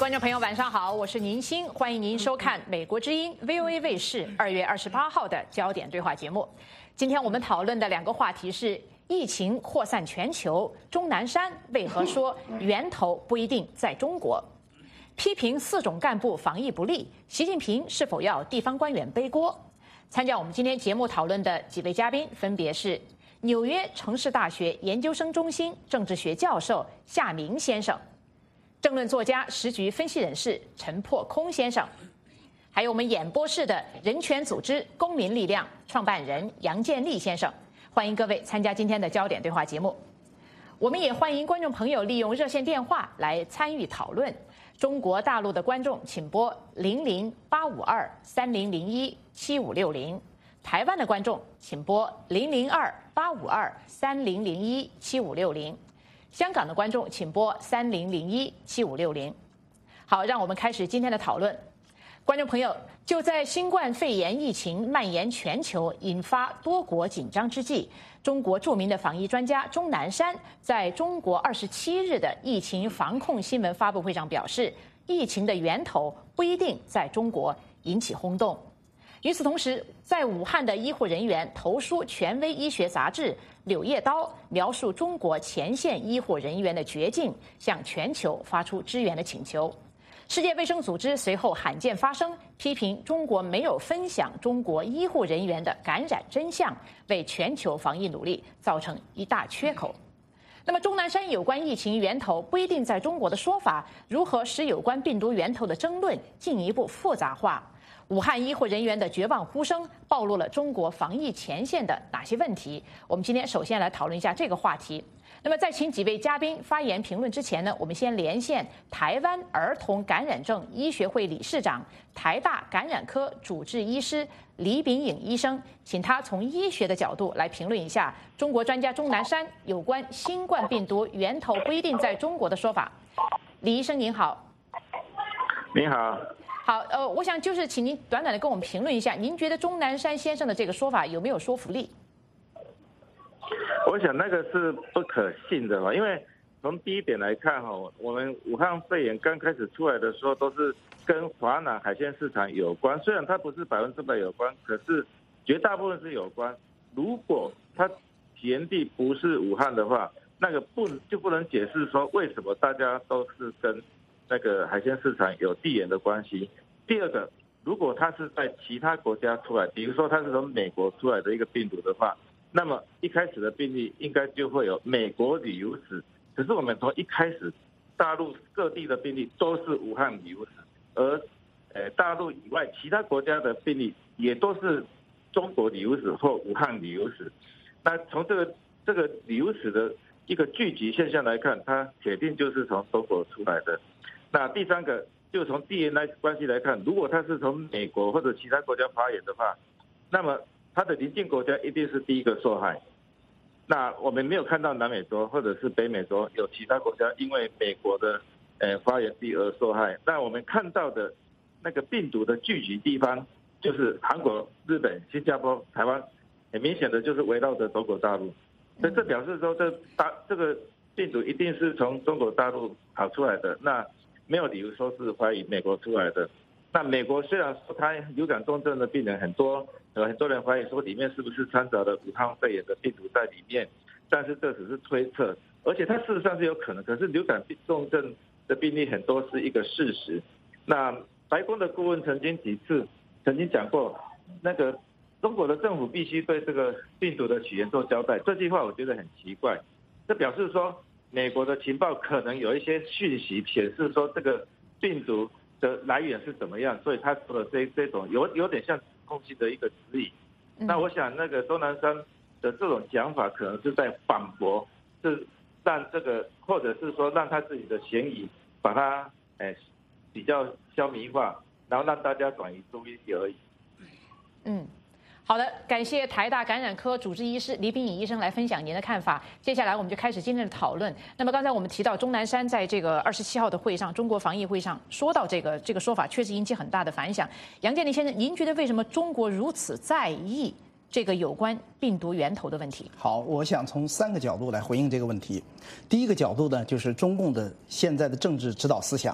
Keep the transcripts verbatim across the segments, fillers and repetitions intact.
观众朋友，晚上好，我是宁鑫，欢迎您收看美国之音 V O A 卫视二月二十八号的焦点对话节目。今天我们讨论的两个话题是：疫情扩散全球，钟南山为何说源头不一定在中国？批评四种干部防疫不力，习近平是否要地方官员背锅？参加我们今天节目讨论的几位嘉宾分别是纽约城市大学研究生中心政治学教授夏明先生。政论作家、时局分析人士陈破空先生，还有我们演播室的人权组织公民力量创办人杨建立先生，欢迎各位参加今天的焦点对话节目。我们也欢迎观众朋友利用热线电话来参与讨论。中国大陆的观众请拨零零八五二三零零一七五六零，台湾的观众请拨零零二八五二三零零一七五六零。香港的观众请拨三零零一七五六零。好，让我们开始今天的讨论。观众朋友，就在新冠肺炎疫情蔓延全球、引发多国紧张之际，中国著名的防疫专家钟南山在中国二十七日的疫情防控新闻发布会上表示，疫情的源头不一定在中国，引起轰动。与此同时，在武汉的医护人员投书权威医学杂志《柳叶刀》，描述中国前线医护人员的绝境，向全球发出支援的请求。世界卫生组织随后罕见发声，批评中国没有分享中国医护人员的感染真相，为全球防疫努力造成一大缺口。那么，钟南山有关疫情源头不一定在中国的说法，如何使有关病毒源头的争论进一步复杂化？武汉医护人员的绝望呼声暴露了中国防疫前线的哪些问题？我们今天首先来讨论一下这个话题。那么在请几位嘉宾发言评论之前呢，我们先连线台湾儿童感染症医学会理事长、台大感染科主治医师李秉颖医生，请他从医学的角度来评论一下中国专家钟南山有关新冠病毒源头不一定在中国的说法。李医生您好。 您好。 好，呃，我想就是请您短短的跟我们评论一下，您觉得钟南山先生的这个说法有没有说服力？ 我想那个是不可信的吧，因为从第一点来看哈，我们武汉肺炎刚开始出来的时候都是跟华南海鲜市场有关，虽然它不是百分之百有关，可是绝大部分是有关。如果它起源地不是武汉的话，那个不就不能解释说为什么大家都是跟那个海鲜市场有地缘的关系。第二个，如果它是在其他国家出来，比如说它是从美国出来的一个病毒的话，那么一开始的病例应该就会有美国旅游史。可是我们从一开始，大陆各地的病例都是武汉旅游史，而呃大陆以外其他国家的病例也都是中国旅游史或武汉旅游史。那从这个这个旅游史的一个聚集现象来看，它铁定就是从中国出来的。那第三个，就从地缘来关系来看，如果它是从美国或者其他国家发源的话，那么它的邻近国家一定是第一个受害。那我们没有看到南美洲或者是北美洲有其他国家因为美国的呃发源地而受害。那我们看到的那个病毒的聚集地方就是韩国、日本、新加坡、台湾，很明显的就是围绕着中国大陆。所以这表示说这大这个病毒一定是从中国大陆跑出来的。那没有理由说是怀疑美国出来的。那美国虽然说它流感重症的病人很多，有很多人怀疑说里面是不是掺杂了武汉肺炎的病毒在里面，但是这只是推测，而且它事实上是有可能。可是流感重症的病例很多是一个事实。那白宫的顾问曾经几次曾经讲过，那个中国的政府必须对这个病毒的起源做交代。这句话我觉得很奇怪，这表示说美国的情报可能有一些讯息显示说这个病毒的来源是怎么样，所以他说的这这种有有点像指控性的一个指引。那我想那个钟南山的这种讲法可能是在反驳，是让这个或者是说让他自己的嫌疑把它诶比较消弭化，然后让大家转移注意力而已。 嗯。好的，感谢台大感染科主治医师李秉颖医生来分享您的看法。接下来我们就开始今天的讨论。那么刚才我们提到钟南山在这个二十七号的会上，中国防疫会上说到这个这个说法，确实引起很大的反响。杨建立先生，您觉得为什么中国如此在意这个有关病毒源头的问题？ 好，我想从三个角度来回应这个问题。第一个角度呢，就是中共的现在的政治指导思想。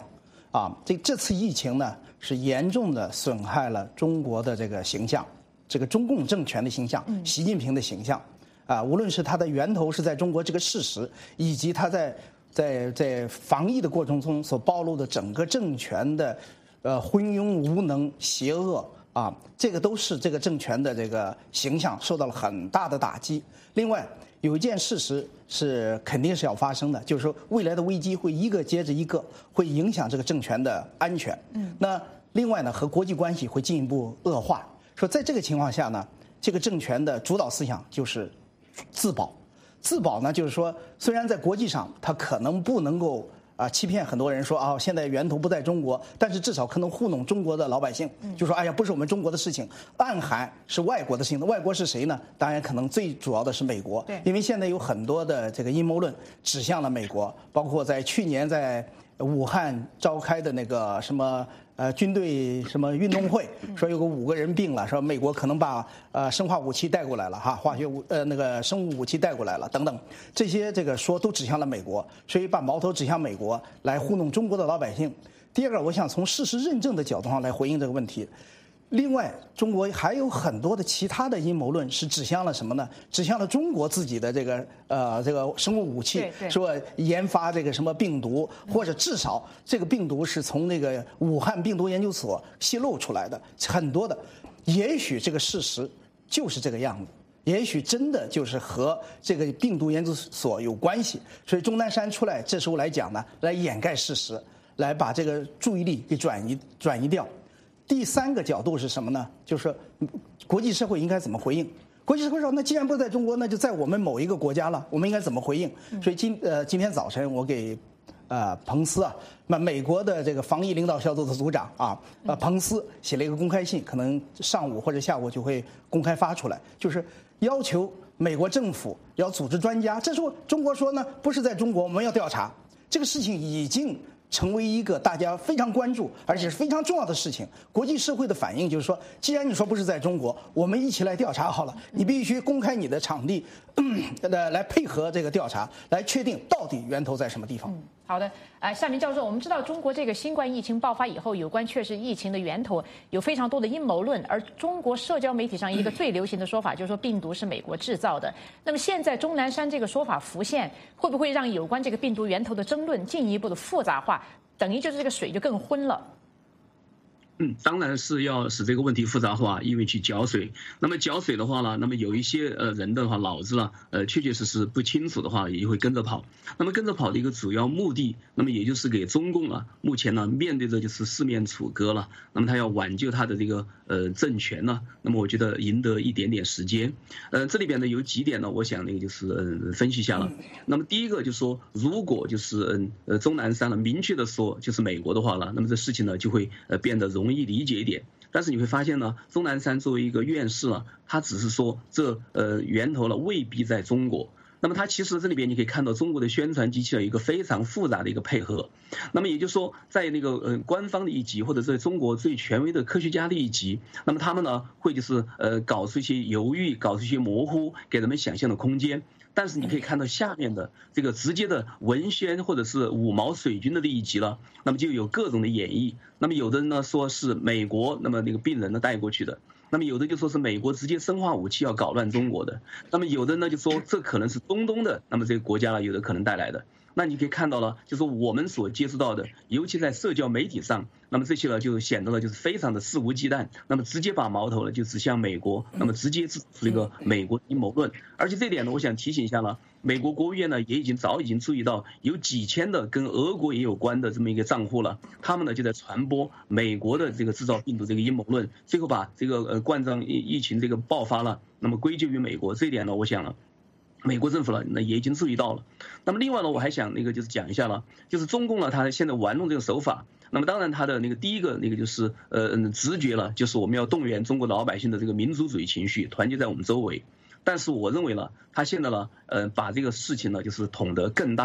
啊，这这次疫情呢是严重的损害了中国的这个形象，这个中共政权的形象，习近平的形象，啊，无论是它的源头是在中国这个事实，以及它在在在防疫的过程中所暴露的整个政权的呃昏庸无能、邪恶啊，这个都是这个政权的这个形象受到了很大的打击。另外，有一件事实是肯定是要发生的，就是说未来的危机会一个接着一个，会影响这个政权的安全。嗯，那另外呢，和国际关系会进一步恶化。说在这个情况下呢，这个政权的主导思想就是自保。自保呢，就是说虽然在国际上它可能不能够啊欺骗很多人说啊现在源头不在中国，但是至少可能糊弄中国的老百姓，就说哎呀不是我们中国的事情，暗含是外国的事情。外国是谁呢？当然可能最主要的是美国，因为现在有很多的这个阴谋论指向了美国，包括在去年在武汉召开的那个什么呃军队什么运动会，说有个五个人病了，说美国可能把呃生化武器带过来了哈，化学武呃那个生物武器带过来了等等，这些这个说都指向了美国，所以把矛头指向美国来糊弄中国的老百姓。第二个，我想从事实认证的角度上来回应这个问题。另外，中国还有很多的其他的阴谋论是指向了什么呢？指向了中国自己的这个呃这个生物武器，说研发这个什么病毒，或者至少这个病毒是从那个武汉病毒研究所泄露出来的，很多的。也许这个事实就是这个样子，也许真的就是和这个病毒研究所有关系。所以钟南山出来这时候来讲呢，来掩盖事实，来把这个注意力给转移转移掉。第三个角度是什么呢？就是国际社会应该怎么回应？国际社会说，那既然不在中国，那就在我们某一个国家了，我们应该怎么回应？所以今呃今天早晨我给呃彭斯啊，那美国的这个防疫领导小组的组长啊，呃彭斯写了一个公开信，可能上午或者下午就会公开发出来，就是要求美国政府要组织专家。这时候中国说呢，不是在中国，我们要调查这个事情，已经成为一个大家非常关注而且是非常重要的事情。国际社会的反应就是说，既然你说不是在中国，我们一起来调查好了，你必须公开你的场地，呃，来配合这个调查，来确定到底源头在什么地方。 嗯，好的，呃，夏明教授，我们知道中国这个新冠疫情爆发以后，有关确实疫情的源头有非常多的阴谋论，而中国社交媒体上一个最流行的说法就是说病毒是美国制造的。那么现在钟南山这个说法浮现，会不会让有关这个病毒源头的争论进一步的复杂化？等于就是这个水就更昏了。 嗯，当然是要使这个问题复杂化，因为去搅水。那么搅水的话呢，那么有一些呃人的话脑子呢，呃确确实实不清楚的话，也会跟着跑。那么跟着跑的一个主要目的，那么也就是给中共啊，目前呢面对的就是四面楚歌了。那么他要挽救他的这个呃政权呢，那么我觉得赢得一点点时间。呃，这里边呢有几点呢，我想那个就是呃分析一下了。那么第一个就是说，如果就是嗯呃钟南山呢明确的说就是美国的话呢，那么这事情呢就会呃变得容易。容易理解一点，但是你会发现呢，钟南山作为一个院士呢，他只是说这呃源头呢未必在中国。那么他其实这里边你可以看到中国的宣传机器有一个非常复杂的一个配合。那么也就是说，在那个呃官方的一级或者在中国最权威的科学家的一级，那么他们呢会就是呃搞出一些犹豫，搞出一些模糊，给人们想象的空间。但是你可以看到下面的这个直接的文宣或者是五毛水军的这一级了，那么就有各种的演绎。那么有的人呢说是美国那么那个病人呢带过去的，那么有的就说是美国直接生化武器要搞乱中国的，那么有的呢就说这可能是中东的，那么这个国家呢有的可能带来的。那你可以看到了，就是我们所接触到的，尤其在社交媒体上，那么这些呢就显得了就是非常的肆无忌惮，那么直接把矛头呢就指向美国，那么直接指出一个美国阴谋论。而且这点呢，我想提醒一下呢，美国国务院呢也已经早已经注意到，有几千的跟俄国也有关的这么一个账户了，他们呢就在传播美国的这个制造病毒这个阴谋论，最后把这个呃冠状疫疫情这个爆发了，那么归咎于美国。这一点呢，我想呢。美国政府呢，那也已经注意到了。那么另外呢，我还想那个就是讲一下了，就是中共呢，他现在玩弄这个手法。那么当然，他的那个第一个那个就是呃直觉了，就是我们要动员中国老百姓的这个民族主义情绪，团结在我们周围。但是我认为呢，他现在呢，呃，把这个事情呢，就是捅得更大了。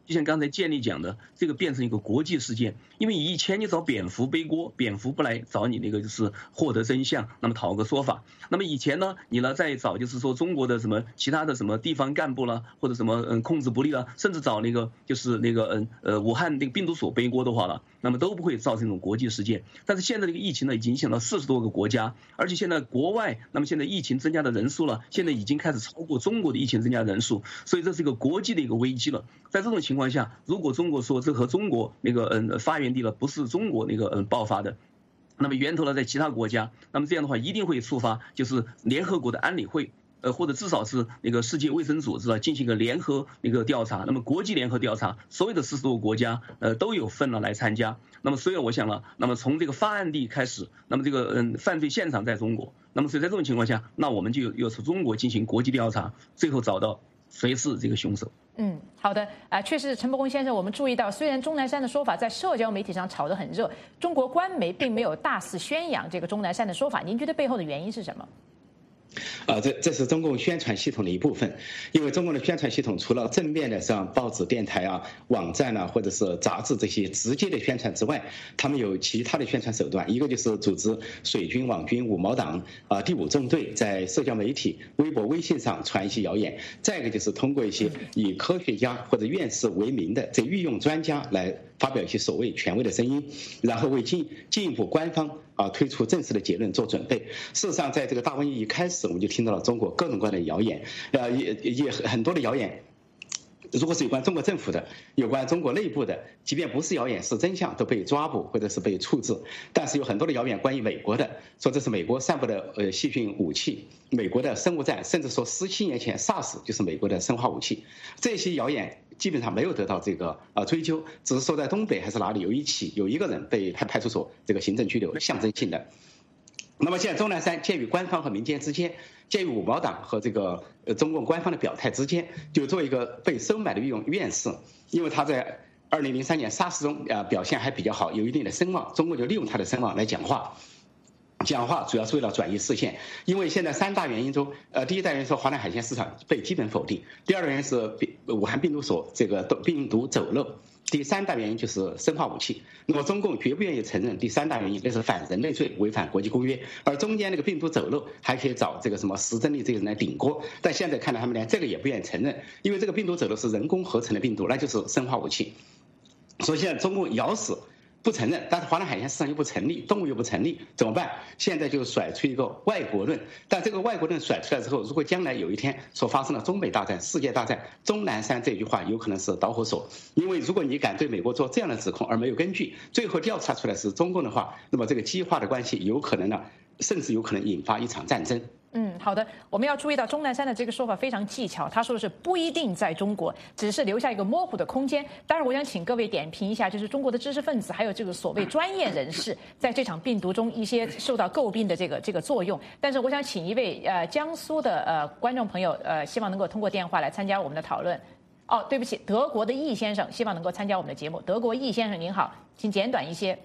就像刚才建立讲的，这个变成一个国际事件。因为以前你找蝙蝠背锅，蝙蝠不来找你那个就是获得真相，那么讨个说法。那么以前呢，你呢再找就是说中国的什么其他的什么地方干部啦，或者什么嗯控制不力啦，甚至找那个就是那个嗯呃武汉那个病毒所背锅的话了，那么都不会造成一种国际事件。但是现在这个疫情呢，已经影响到四十多个国家，而且现在国外，那么现在疫情增加的人数了，现在已经开始超过中国的疫情增加人数，所以这是一个国际的一个危机了。在这种情况下，如果中国说这和中国那个嗯发源地了不是中国那个嗯爆发的，那么源头呢在其他国家，那么这样的话一定会触发就是联合国的安理会。呃，或者至少是那个世界卫生组织啊，进行一个联合那个调查。那么国际联合调查，所有的四十多个国家呃都有份了来参加。那么所以我想了，那么从这个发案地开始，那么这个嗯犯罪现场在中国，那么所以在这种情况下，那我们就要从中国进行国际调查，最后找到谁是这个凶手。 嗯，好的，啊、呃，确实，陈伯公先生，我们注意到，虽然钟南山的说法在社交媒体上炒得很热，中国官媒并没有大肆宣扬这个钟南山的说法，您觉得背后的原因是什么？ 啊，这这是中共宣传系统的一部分，因为中共的宣传系统除了正面的像报纸、电台啊、网站啊，或者是杂志这些直接的宣传之外，他们有其他的宣传手段。一个就是组织水军、网军、五毛党啊、第五纵队在社交媒体、微博、微信上传一些谣言；再一个就是通过一些以科学家或者院士为名的这御用专家来发表一些所谓权威的声音，然后为进进一步官方啊推出正式的结论做准备。事实上，在这个大瘟疫一开始，我们就听到了中国各种各样的谣言，呃，也也很多的谣言。如果是有关中国政府的、有关中国内部的，即便不是谣言是真相，都被抓捕或者是被处置。但是有很多的谣言关于美国的，说这是美国散布的呃细菌武器，美国的生物战，甚至说十七年前 SARS 就是美国的生化武器。这些谣言基本上没有得到这个呃追究，只是说在东北还是哪里有一起有一个人被派派出所这个行政拘留，象征性的。那么现在钟南山介于官方和民间之间，介于五毛党和这个呃中共官方的表态之间，就做一个被收买的御用院士，因为他在二零零三年 SARS 中啊表现还比较好，有一定的声望，中共就利用他的声望来讲话。讲话主要是为了转移视线，因为现在三大原因中，呃，第一大原因是华南海鲜市场被基本否定，第二个原因是武汉病毒所这个病毒走漏，第三大原因就是生化武器。那么中共绝不愿意承认第三大原因，那是反人类罪，违反国际公约。而中间那个病毒走漏，还可以找这个什么石正丽这个人来顶锅。但现在看来，他们连这个也不愿意承认，因为这个病毒走漏是人工合成的病毒，那就是生化武器。所以现在中共咬死不承认，但是华南海鲜市场又不成立，动物又不成立，怎么办？现在就甩出一个外国论，但这个外国论甩出来之后，如果将来有一天所发生的中美大战、世界大战，钟南山这句话有可能是导火索。因为如果你敢对美国做这样的指控而没有根据，最后调查出来是中共的话，那么这个激化的关系有可能呢，甚至有可能引发一场战争。 嗯，好的，我们要注意到钟南山的这个说法非常技巧，他说的是不一定在中国，只是留下一个模糊的空间。当然，我想请各位点评一下，就是中国的知识分子还有这个所谓专业人士在这场病毒中一些受到诟病的这个这个作用。但是，我想请一位呃江苏的呃观众朋友呃，希望能够通过电话来参加我们的讨论。哦，对不起，德国的易先生希望能够参加我们的节目。德国易先生您好，请简短一些。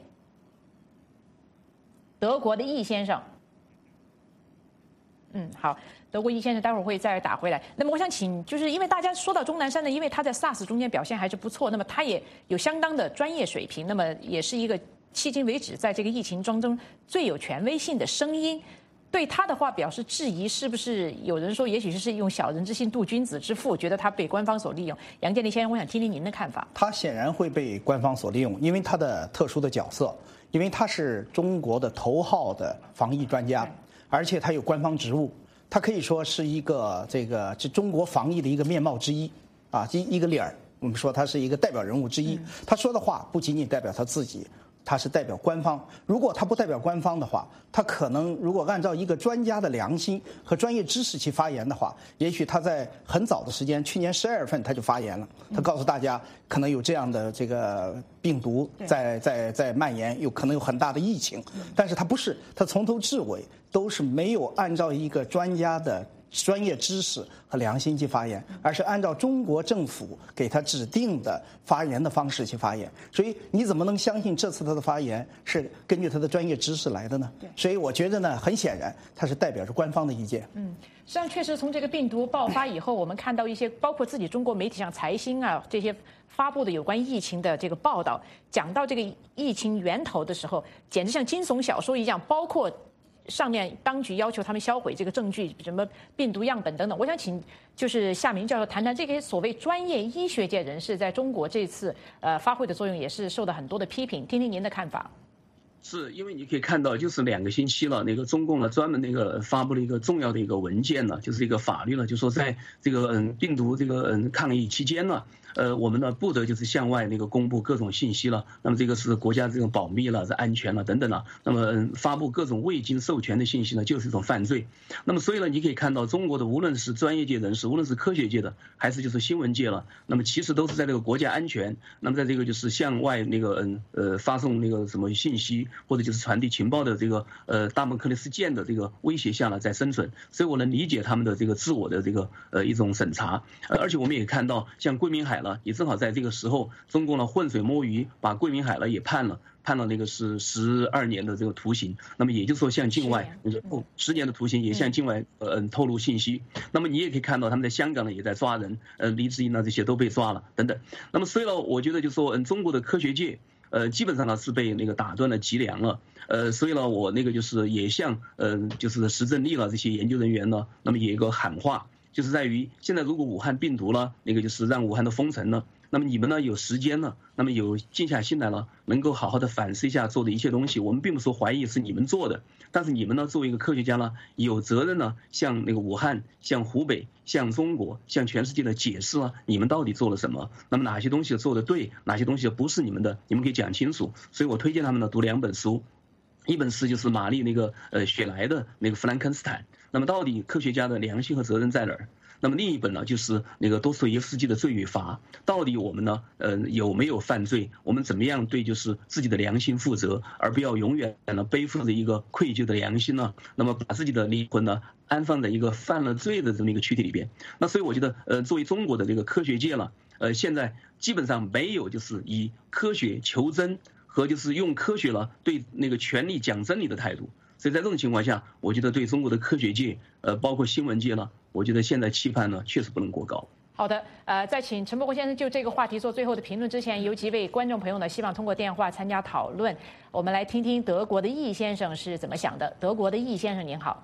德国的易先生。嗯，好，德国易先生待会儿会再打回来。那么我想请，就是因为大家说到钟南山呢，因为他在 SARS 中间表现还是不错，那么他也有相当的专业水平，那么也是一个迄今为止在这个疫情当中最有权威性的声音。对他的话表示质疑，是不是有人说，也许是用小人之心度君子之腹，觉得他被官方所利用？杨建立先生，我想听听您的看法。 他显然会被官方所利用，因为他的特殊的角色，因为他是中国的头号的防疫专家。而且他有官方职务，他可以说是一个这个这中国防疫的一个面貌之一啊，一一个脸儿。我们说他是一个代表人物之一，他说的话不仅仅代表他自己，他是代表官方。如果他不代表官方的话，他可能如果按照一个专家的良心和专业知识去发言的话，也许他在很早的时间，去年十二月份他就发言了，他告诉大家可能有这样的这个病毒在在在蔓延，有可能有很大的疫情，但是他不是，他从头至尾都是没有按照一个专家的专业知识和良心去发言，而是按照中国政府给他指定的发言的方式去发言。所以你怎么能相信这次他的发言是根据他的专业知识来的呢？所以我觉得呢，很显然他是代表着官方的意见。 嗯，实际上确实从这个病毒爆发以后，我们看到一些包括自己中国媒体像财新啊这些发布的有关疫情的这个报道，讲到这个疫情源头的时候，简直像惊悚小说一样，包括上面当局要求他们销毁这个证据，什么病毒样本等等。我想请就是夏明教授谈谈这个所谓专业医学界人士在中国这次呃发挥的作用，也是受到很多的批评，听听您的看法。 是因为你可以看到，就是两个星期了，那个中共呢专门那个发布了一个重要的一个文件呢，就是一个法律呢，就说在这个嗯病毒这个嗯抗疫期间呢，呃我们呢不得就是向外那个公布各种信息了，那么这个是国家这种保密了、是安全了等等了，那么嗯发布各种未经授权的信息呢，就是一种犯罪。那么所以呢，你可以看到中国的无论是专业界人士，无论是科学界的，还是就是新闻界了，那么其实都是在这个国家安全，那么在这个就是向外那个嗯呃发送那个什么信息，或者就是传递情报的这个呃大门克里斯舰的这个威胁下呢在生存，所以我能理解他们的这个自我的这个呃一种审查，呃而且我们也看到像桂明海呢，也正好在这个时候，中共呢浑水摸鱼，把桂明海呢也判了。判了那个是十二年的这个徒刑，那么也就是说向境外十年的徒刑，也向境外呃透露信息。那么你也可以看到他们在香港呢也在抓人，呃黎智英呢这些都被抓了等等。那么所以呢，我觉得就是说嗯中国的科学界呃基本上呢是被那个打断了脊梁了，呃所以呢我那个就是也向呃就是石正丽了这些研究人员呢，那么也有一个喊话，就是在于现在如果武汉病毒呢那个就是让武汉的封城呢。那么你们呢有时间了，那么有静下心来了，能够好好的反思一下做的一切东西。我们并不是说怀疑是你们做的，但是你们呢作为一个科学家呢，有责任呢向那个武汉、向湖北、向中国、向全世界的解释了你们到底做了什么。那么哪些东西做的对，哪些东西不是你们的，你们可以讲清楚。所以我推荐他们呢读两本书，一本书就是玛丽那个呃雪莱的那个弗兰肯斯坦。那么到底科学家的良心和责任在哪儿？那么另一本呢，就是那个多斯托耶夫斯基的《罪与罚》，到底我们呢，呃，有没有犯罪？我们怎么样对就是自己的良心负责，而不要永远呢背负着一个愧疚的良心呢？那么把自己的灵魂呢安放在一个犯了罪的这么一个躯体里边。那所以我觉得，呃，作为中国的这个科学界了，呃，现在基本上没有就是以科学求真和就是用科学了对那个权力讲真理的态度。所以在这种情况下，我觉得对中国的科学界，呃，包括新闻界呢，我觉得现在期盼呢，确实不能过高。 好的，呃，在请陈伯国先生就这个话题做最后的评论之前，有几位观众朋友呢，希望通过电话参加讨论。我们来听听德国的易先生是怎么想的。德国的易先生您好。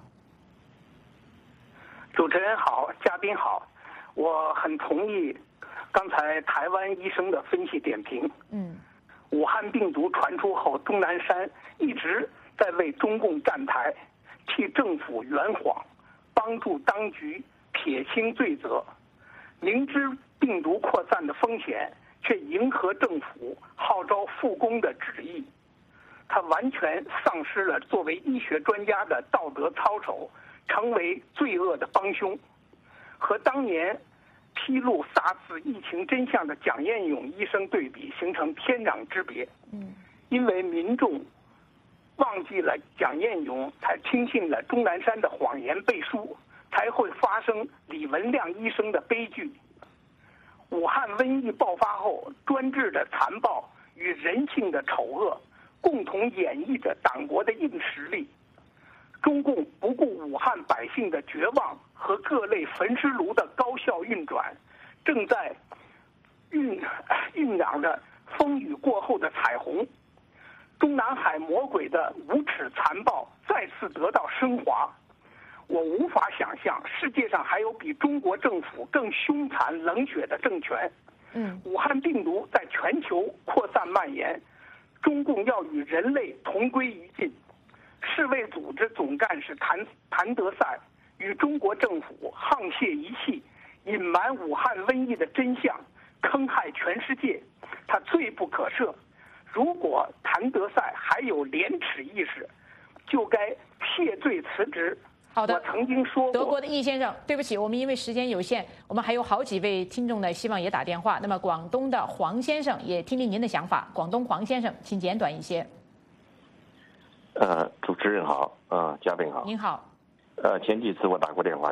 主持人好，嘉宾好，我很同意刚才台湾医生的分析点评。嗯，武汉病毒传出后，钟南山一直在为中共站台，替政府圆谎，帮助当局撇清罪责，明知病毒扩散的风险，却迎合政府号召复工的旨意。他完全丧失了作为医学专家的道德操守，成为罪恶的帮凶。和当年披露 SARS 疫情真相的蒋彦勇医生对比，形成天壤之别。嗯，因为民众忘记了蒋彦勇，才听信了钟南山的谎言背书，才会发生李文亮医生的悲剧。武汉瘟疫爆发后，专制的残暴与人性的丑恶共同演绎着党国的硬实力。中共不顾武汉百姓的绝望和各类焚尸炉的高效运转，正在酝酝酿着风雨过后的彩虹。中南海魔鬼的无耻残暴再次得到升华。我无法想象世界上还有比中国政府更凶残冷血的政权。嗯，武汉病毒在全球扩散蔓延，中共要与人类同归于尽。世卫组织总干事谭谭德赛与中国政府沆瀣一气，隐瞒武汉瘟疫的真相，坑害全世界，他罪不可赦。如果谭德赛还有廉耻意识，就该谢罪辞职。 好的， 我曾经说过， 德国的易先生，对不起，我们因为时间有限，我们还有好几位听众呢，希望也打电话。那么广东的黄先生也听听您的想法。广东黄先生，请简短一些。 呃，主持人好，呃，嘉宾好。 您好。 呃，前几次我打过电话，你好。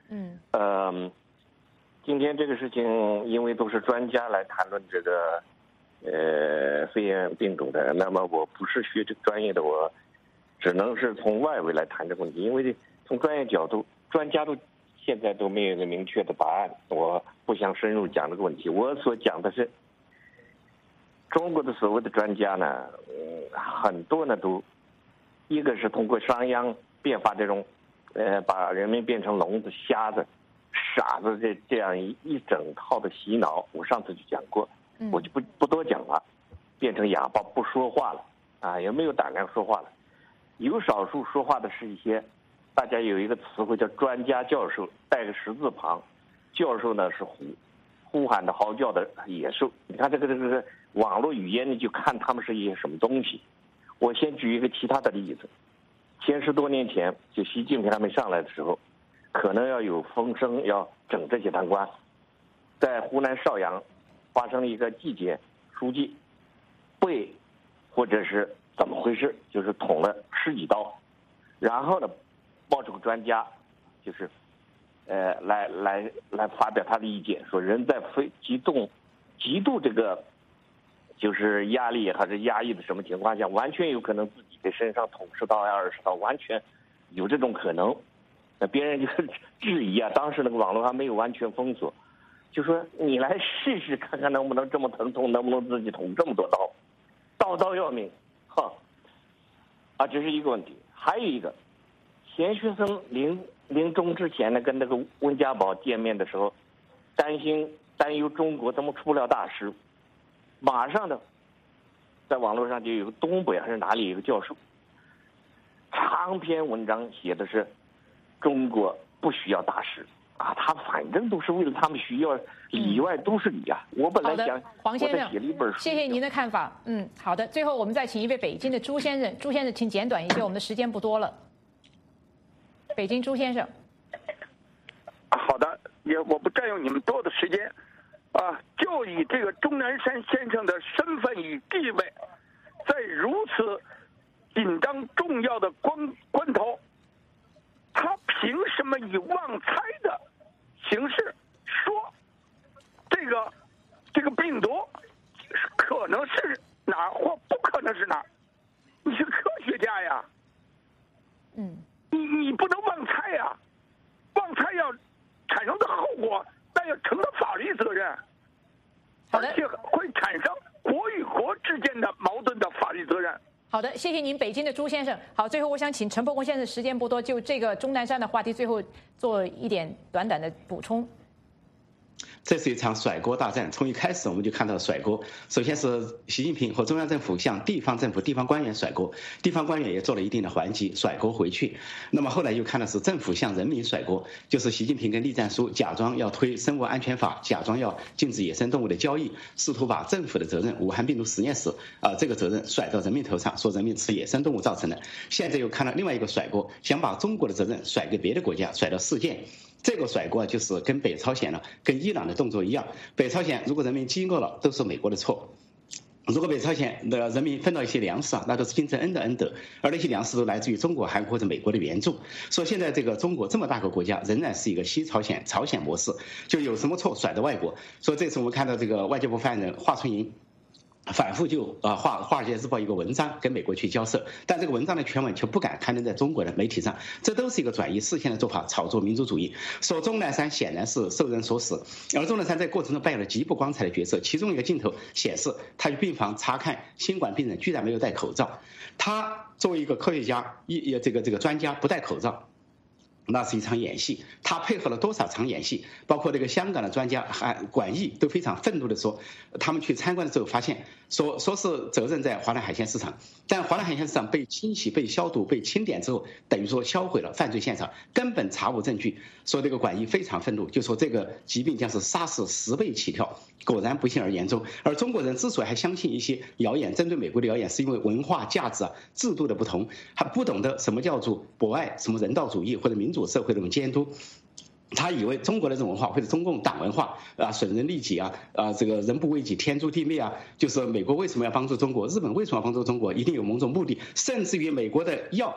嗯， 呃，今天这个事情，因为都是专家来谈论这个呃肺炎病毒的，那么我不是学这个专业的，我只能是从外围来谈这个问题，因为从专业角度，专家都现在都没有一个明确的答案，我不想深入讲这个问题。我所讲的是，中国的所谓的专家呢，嗯，很多呢都，一个是通过商鞅变法这种。呃，把人民变成聋子、瞎子、傻子这这样一一整套的洗脑，我上次就讲过，我就不不多讲了，变成哑巴不说话了，啊，也没有胆量说话了。有少数说话的是一些，大家有一个词汇叫专家教授，带个十字旁，教授呢是呼呼喊的嚎叫的野兽。你看这个这个这个网络语言，你就看他们是一些什么东西。我先举一个其他的例子。前十多年前，就习近平还没上来的时候，可能要有风声要整这些贪官。在湖南邵阳发生了一个纪检书记被或者是怎么回事，就是捅了十几刀，然后呢，冒出个专家，就是呃来来来发表他的意见，说人在非极度极度这个就是压力还是压抑的什么情况下，完全有可能自己给身上捅十刀呀、二十刀，完全有这种可能。那别人就是质疑啊，当时那个网络还没有完全封锁，就说你来试试看看能不能这么疼痛，能不能自己捅这么多刀，刀刀要命，哈。啊，这是一个问题。还有一个，钱学森临临终之前呢，跟那个温家宝见面的时候，担心担忧中国怎么出不了大事。马上呢，在网络上就有个东北还是哪里有个教授，长篇文章写的是中国不需要大使啊，他反正都是为了他们需要，里外都是理啊。嗯、我本来想， 黄先生， 写了一本书， 谢谢您的看法。嗯，好的。最后我们再请一位北京的朱先生，朱先生请简短一些，我们的时间不多了。北京朱先生， 好的，也我不占用你们多的时间。啊，就以这个钟南山先生的身份与地位，在如此紧张重要的关关头，他凭什么以妄猜的形式说这个这个病毒可能是哪儿或不可能是哪儿？你是科学家呀， 嗯， 你你不能妄猜呀，妄猜要产生的后果，那要承担法律责任。而且会产生国与国之间的矛盾的法律责任。 好的，谢谢您，北京的朱先生。好，最后我想请陈伯公先生，时间不多，就这个钟南山的话题，最后做一点短短的补充。 这是一场甩锅大战，从一开始我们就看到甩锅。首先是习近平和中央政府向地方政府、地方官员甩锅，地方官员也做了一定的还击，甩锅回去。那么后来又看的是政府向人民甩锅，就是习近平跟栗战书假装要推生物安全法，假装要禁止野生动物的交易，试图把政府的责任、武汉病毒实验室啊、呃、这个责任甩到人民头上，说人民吃野生动物造成的。现在又看到另外一个甩锅，想把中国的责任甩给别的国家，甩到世界。这个甩锅就是跟北朝鲜了、跟伊朗的动作一样。北朝鲜如果人民饥饿了，都是美国的错；如果北朝鲜的人民分到一些粮食啊，那都是金正恩的恩德，而那些粮食都来自于中国、韩国或者美国的援助。所以现在这个中国这么大个国家，仍然是一个西朝鲜朝鲜模式，就有什么错甩到外国。所以这次我们看到这个外交部发言人华春莹反复就啊华华尔街日报一个文章跟美国去交涉，但这个文章的全文却不敢刊登在中国的媒体上，这都是一个转移视线的做法，炒作民族主义。说钟南山显然是受人所使，而钟南山在过程中扮演了极不光彩的角色。其中一个镜头显示，他去病房查看新冠病人，居然没有戴口罩。他作为一个科学家、一这个这个专家，不戴口罩。那是一场演戏，他配合了多少场演戏？包括这个香港的专家还管义都非常愤怒地说，他们去参观的时候发现，说说是责任在华南海鲜市场，但华南海鲜市场被清洗、被消毒、被清点之后，等于说销毁了犯罪现场，根本查无证据。说这个管义非常愤怒，就说这个疾病将是杀死十倍起跳，果然不幸而严重。而中国人之所以还相信一些谣言，针对美国的谣言，是因为文化价值啊、制度的不同，还不懂得什么叫做博爱、什么人道主义或者民主社会的这种监督。他以为中国的这种文化或者中共党文化啊，损人利己啊，啊，这个人不为己天诛地灭啊，就是美国为什么要帮助中国，日本为什么要帮助中国，一定有某种目的，甚至于美国的药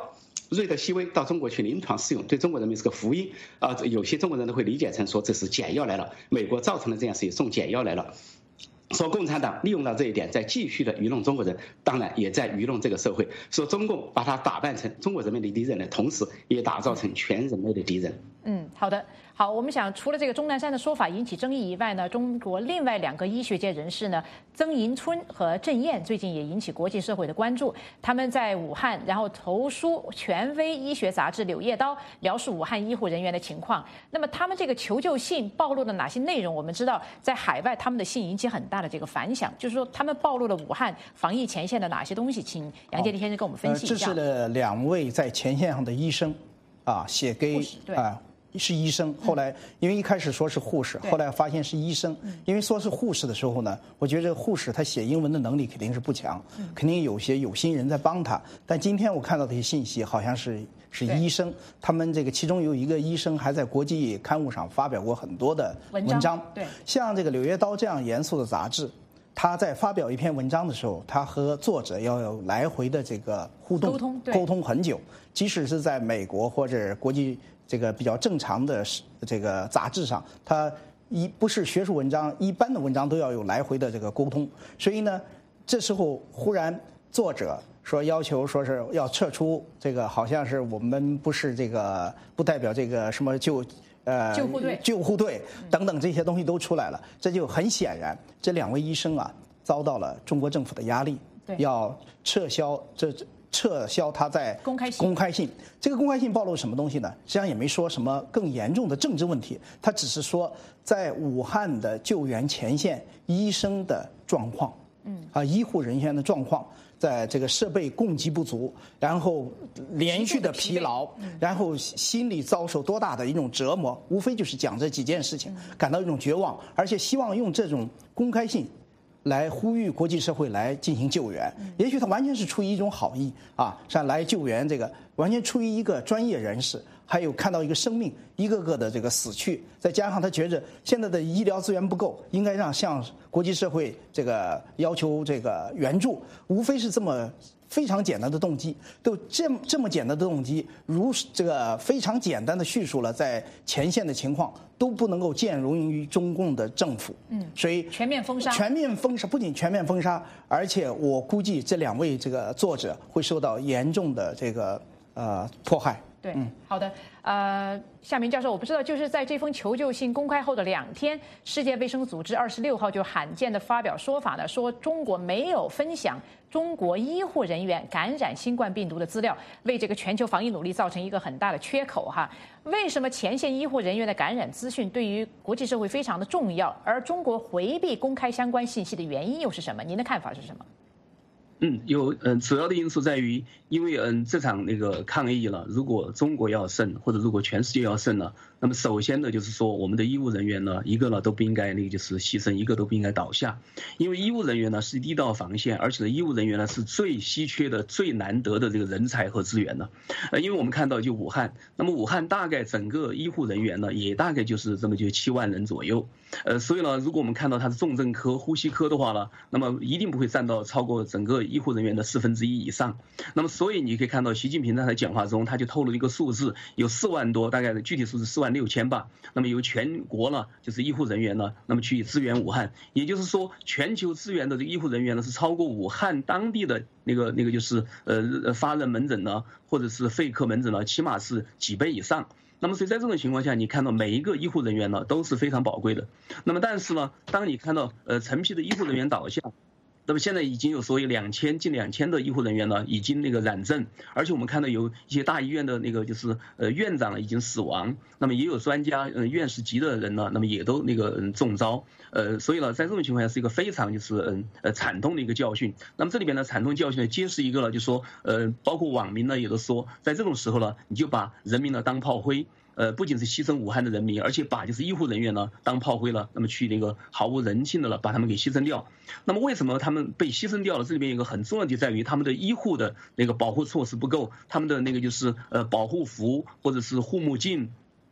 瑞德西韦到中国去临床试用，对中国人民是个福音啊！有些中国人都会理解成说这是解药来了，美国造成了这样事情，送解药来了。说共产党利用到这一点，在继续的愚弄中国人，当然也在愚弄这个社会。说中共把它打扮成中国人民的敌人的同时，也打造成全人类的敌人。 嗯，好的，好，我们想除了这个钟南山的说法引起争议以外呢，中国另外两个医学界人士呢，曾迎春和郑燕最近也引起国际社会的关注。他们在武汉，然后投书权威医学杂志《柳叶刀》，描述武汉医护人员的情况。那么他们这个求救信暴露了哪些内容？我们知道，在海外他们的信引起很大的这个反响，就是说他们暴露了武汉防疫前线的哪些东西？请杨洁篪先生跟我们分析一下。 呃、这是了两位在前线上的医生，啊，写给啊。是医生，后来因为一开始说是护士，后来发现是医生。因为说是护士的时候呢，我觉得这个护士他写英文的能力肯定是不强，肯定有些有心人在帮他。但今天我看到这些信息，好像是是医生，他们这个其中有一个医生还在国际刊物上发表过很多的文章。 对， 像这个《柳叶刀》这样严肃的杂志，他在发表一篇文章的时候，他和作者要有来回的这个互动， 沟通， 沟通很久。即使是在美国或者国际这个比较正常的这个杂志上，它一不是学术文章，一般的文章都要有来回的这个沟通。所以呢，这时候忽然作者说要求说是要撤出这个，好像是我们不是这个不代表这个什么救呃救护队、 救护队等等这些东西都出来了，这就很显然，这两位医生啊遭到了中国政府的压力，要撤销这。撤销他在公开信， 公开信这个公开信暴露什么东西呢？实际上也没说什么更严重的政治问题，他只是说在武汉的救援前线医生的状况，嗯啊，医护人员的状况，在这个设备供给不足，然后连续的疲劳，然后心理遭受多大的一种折磨，无非就是讲这几件事情，感到一种绝望，而且希望用这种公开信来呼吁国际社会来进行救援。也许他完全是出于一种好意啊，上来救援这个完全出于一个专业人士，还有看到一个生命一个个的这个死去，再加上他觉着现在的医疗资源不够，应该让向国际社会这个要求这个援助，无非是这么非常简单的动机。都这么这么简单的动机，如这个非常简单的叙述了在前线的情况，都不能够见容于中共的政府。嗯，所以全面封杀， 全面封杀，不仅全面封杀，而且我估计这两位这个作者会受到严重的这个呃迫害。 对，嗯，好的，呃，夏明教授，我不知道，就是在这封求救信公开后的两天，世界卫生组织二十六号就罕见的发表说法呢，说中国没有分享中国医护人员感染新冠病毒的资料，为这个全球防疫努力造成一个很大的缺口哈。为什么前线医护人员的感染资讯对于国际社会非常的重要，而中国回避公开相关信息的原因又是什么？您的看法是什么？ 嗯，有嗯，主要的因素在于，因为嗯这场那个抗疫了，如果中国要胜，或者如果全世界要胜了，那么首先呢，就是说我们的医务人员呢，一个呢都不应该那个就是牺牲，一个都不应该倒下，因为医务人员呢是第一道防线，而且呢医务人员呢是最稀缺的、最难得的这个人才和资源呢。呃，因为我们看到就武汉，那么武汉大概整个医护人员呢也大概就是这么就七万人左右，呃，所以呢，如果我们看到它是重症科、呼吸科的话呢，那么一定不会占到超过整个医护人员的四分之一以上。那么所以你可以看到习近平在他的讲话中，他就透露一个数字，有四万多，大概的具体数字四万六千吧。那么由全国呢，就是医护人员呢，那么去支援武汉，也就是说，全球支援的这个医护人员呢，是超过武汉当地的那个那个就是呃发热门诊呢，或者是肺科门诊呢，起码是几倍以上。那么所以在这种情况下，你看到每一个医护人员呢都是非常宝贵的。那么但是呢，当你看到呃成批的医护人员倒下。那么现在已经有所谓两千近两千的医护人员呢，已经那个染症，而且我们看到有一些大医院的那个就是呃院长已经死亡，那么也有专家呃院士级的人呢，那么也都那个嗯中招，呃所以呢在这种情况下是一个非常就是嗯呃惨痛的一个教训。那么这里边的惨痛教训呢，揭示一个呢，就说呃包括网民呢也都说，在这种时候呢，你就把人民呢当炮灰。呃，不仅是牺牲武汉的人民，而且把就是医护人员呢当炮灰了，那么去那个毫无人性的了，把他们给牺牲掉。那么为什么他们被牺牲掉了？这里边有一个很重要的在于他们的医护的那个保护措施不够，他们的那个就是呃保护服或者是护目镜。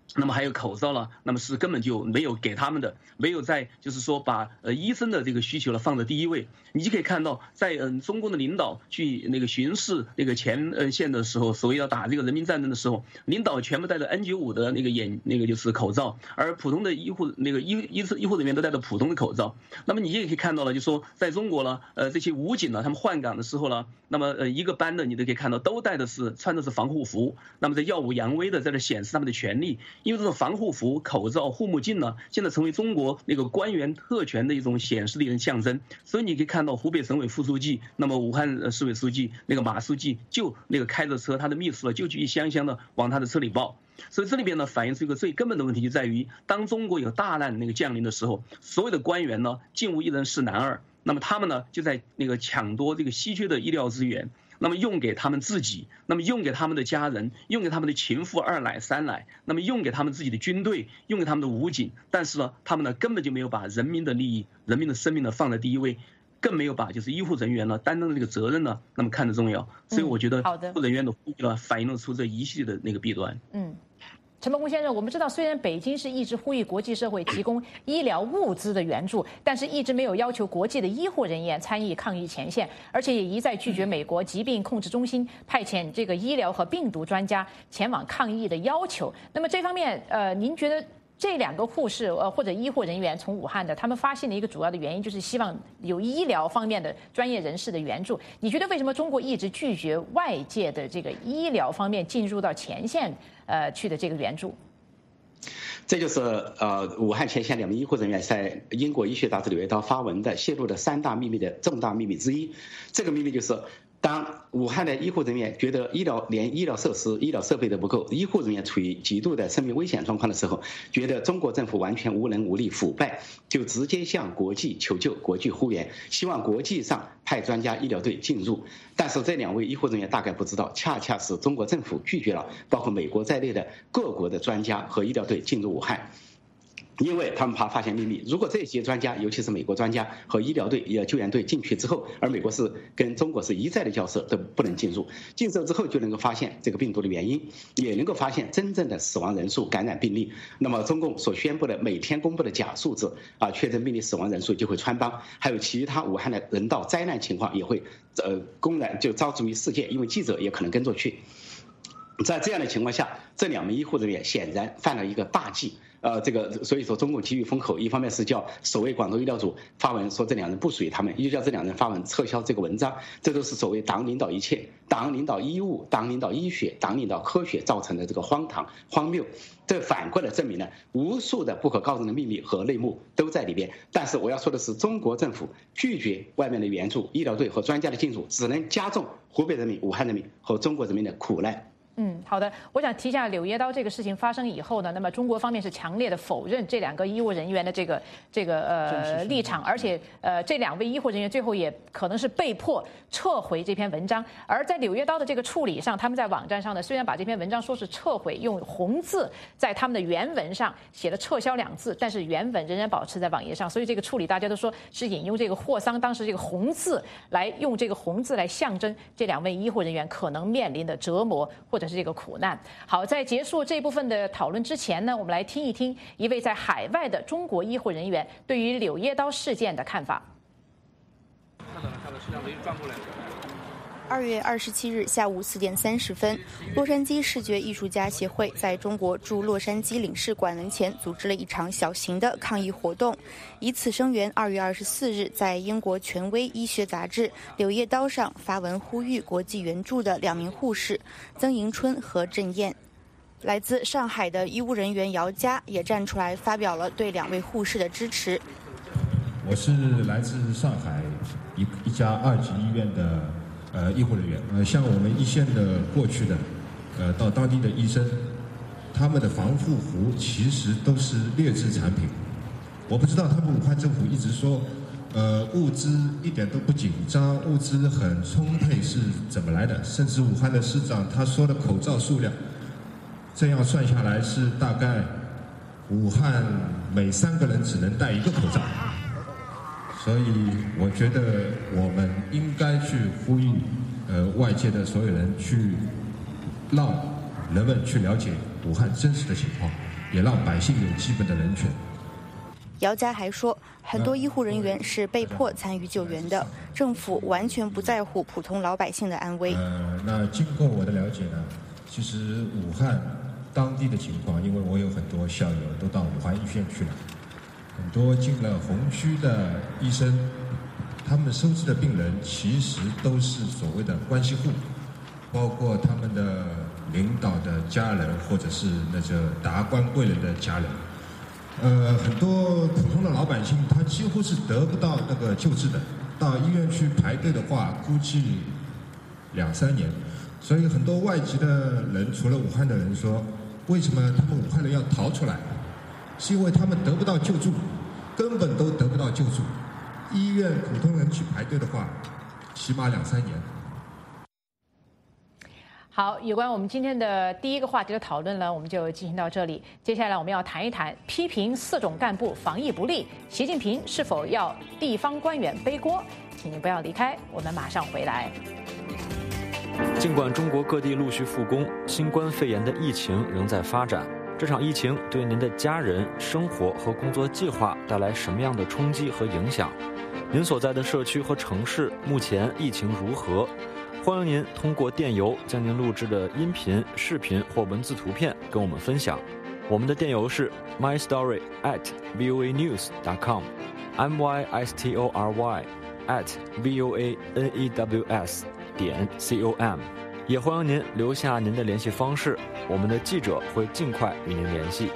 那么还有口罩了，那么是根本就没有给他们的，没有在就是说把呃医生的这个需求呢放在第一位。你就可以看到，在嗯中共的领导去那个巡视那个前呃线的时候，所谓要打这个人民战争的时候，领导全部戴着 N 九五 的那个眼那个就是口罩，而普通的医护那个医医医护人员都戴着普通的口罩。那么你也可以看到了，就说在中国呢，呃这些武警呢，他们换岗的时候呢，那么呃一个班的你都可以看到都戴的是穿的是防护服，那么在耀武扬威的在这显示他们的权利。因为这种防护服、口罩、护目镜呢，现在成为中国那个官员特权的一种显示的一种象征。所以你可以看到湖北省委副书记，那么武汉市委书记那个马书记就那个开着车，他的秘书呢就去一箱箱的往他的车里抱。所以这里边呢反映出一个最根本的问题，就在于当中国有大难那个降临的时候，所有的官员呢竟无一人是男二，那么他们呢就在那个抢夺这个稀缺的医疗资源。那么用给他们自己，那么用给他们的家人，用给他们的情妇二奶三奶，那么用给他们自己的军队，用给他们的武警，但是呢，他们呢根本就没有把人民的利益、人民的生命呢放在第一位，更没有把就是医护人员呢担当的这个责任呢那么看得重要。所以我觉得，医护人员的呼吁呢反映了出这一系列的那个弊端。 嗯。陈伯公先生，我们知道，虽然北京是一直呼吁国际社会提供医疗物资的援助，但是一直没有要求国际的医护人员参与抗疫前线，而且也一再拒绝美国疾病控制中心派遣这个医疗和病毒专家前往抗疫的要求。那么这方面，呃，您觉得这两个护士呃或者医护人员从武汉的，他们发现的一个主要的原因就是希望有医疗方面的专业人士的援助。你觉得为什么中国一直拒绝外界的这个医疗方面进入到前线呃去的这个援助？ 这就是呃武汉前线两名医护人员在英国医学杂志《柳叶刀》发文的泄露的三大秘密的重大秘密之一。这个秘密就是，当武汉的医护人员觉得医疗连医疗设施、医疗设备都不够，医护人员处于极度的生命危险状况的时候，觉得中国政府完全无能无力、腐败，就直接向国际求救、国际呼援，希望国际上派专家医疗队进入。但是这两位医护人员大概不知道，恰恰是中国政府拒绝了包括美国在内的各国的专家和医疗队进入武汉。因为他们怕发现秘密，如果这些专家，尤其是美国专家和医疗队、也救援队进去之后，而美国是跟中国是一再的交涉，都不能进入。进入之后就能够发现这个病毒的原因，也能够发现真正的死亡人数、感染病例。那么中共所宣布的每天公布的假数字啊，确诊病例、死亡人数就会穿帮，还有其他武汉的人道灾难情况也会呃公然就招诸于世界，因为记者也可能跟着去。在这样的情况下，这两名医护人员显然犯了一个大忌。呃，这个所以说中共急于封口，一方面是叫守卫广州医疗组发文说这两人不属于他们，又叫这两人发文撤销这个文章，这都是所谓党领导一切、党领导医务、党领导医学、党领导科学造成的这个荒唐荒谬。这反过来证明了无数的不可告人的秘密和内幕都在里边。但是我要说的是，中国政府拒绝外面的援助、医疗队和专家的进入，只能加重湖北人民、武汉人民和中国人民的苦难。 嗯，好的，我想提一下柳叶刀这个事情发生以后呢，那么中国方面是强烈的否认这两个医务人员的这个这个呃立场，而且呃这两位医护人员最后也可能是被迫撤回这篇文章。而在柳叶刀的这个处理上，他们在网站上呢，虽然把这篇文章说是撤回，用红字在他们的原文上写了撤销两字，但是原文仍然保持在网页上，所以这个处理大家都说是引用这个霍桑当时这个红字来用这个红字来象征这两位医护人员可能面临的折磨或者是这个苦难。好，在结束这部分的讨论之前呢，我们来听一听一位在海外的中国医护人员对于柳叶刀事件的看法。 二月二十七日下午四点三十分，洛杉矶视觉艺术家协会在中国驻洛杉矶领事馆门前组织了一场小型的抗议活动，以此声援二月二十四日在英国权威医学杂志《柳叶刀》上发文呼吁国际援助的两名护士曾迎春和郑燕。来自上海的医务人员姚佳也站出来发表了对两位护士的支持。 我是来自上海一一家二级医院的呃，医护人员，呃，像我们一线的过去的，呃，到当地的医生，他们的防护服其实都是劣质产品。我不知道他们武汉政府一直说，呃，物资一点都不紧张，物资很充沛是怎么来的？甚至武汉的市长他说的口罩数量，这样算下来是大概武汉每三个人只能戴一个口罩。所以我觉得我们应该去呼吁呃外界的所有人去让人们去了解武汉真实的情况。 也让百姓有基本的人权。 姚佳还说，很多医护人员是被迫参与救援的，政府完全不在乎普通老百姓的安危。 呃，那经过我的了解呢，其实武汉当地的情况，因为我有很多校友都到武汉医院去了，很多进了红区的医生，他们收治的病人其实都是所谓的关系户，包括他们的领导的家人，或者是那个达官贵人的家人。呃，很多普通的老百姓他几乎是得不到那个救治的，到医院去排队的话，估计两三年。所以很多外籍的人，除了武汉的人说，为什么他们武汉人要逃出来？是因为他们得不到救助，根本都得不到救助。医院普通人去排队的话，起码两三年。 好，有关我们今天的第一个话题的讨论呢，我们就进行到这里。接下来我们要谈一谈批评四种干部防疫不力，习近平是否要地方官员背锅？请您不要离开，我们马上回来。 尽管中国各地陆续复工，新冠肺炎的疫情仍在发展。这场疫情对您的家人、生活和工作计划带来什么样的冲击和影响？您所在的社区和城市目前疫情如何？欢迎您通过电邮将您录制的音频、视频或文字图片跟我们分享。我们的电邮是 my story at voa news dot com，m y s t o r y at v o a n e w s 点 c o m。也欢迎您留下您的联系方式，我们的记者会尽快与您联系。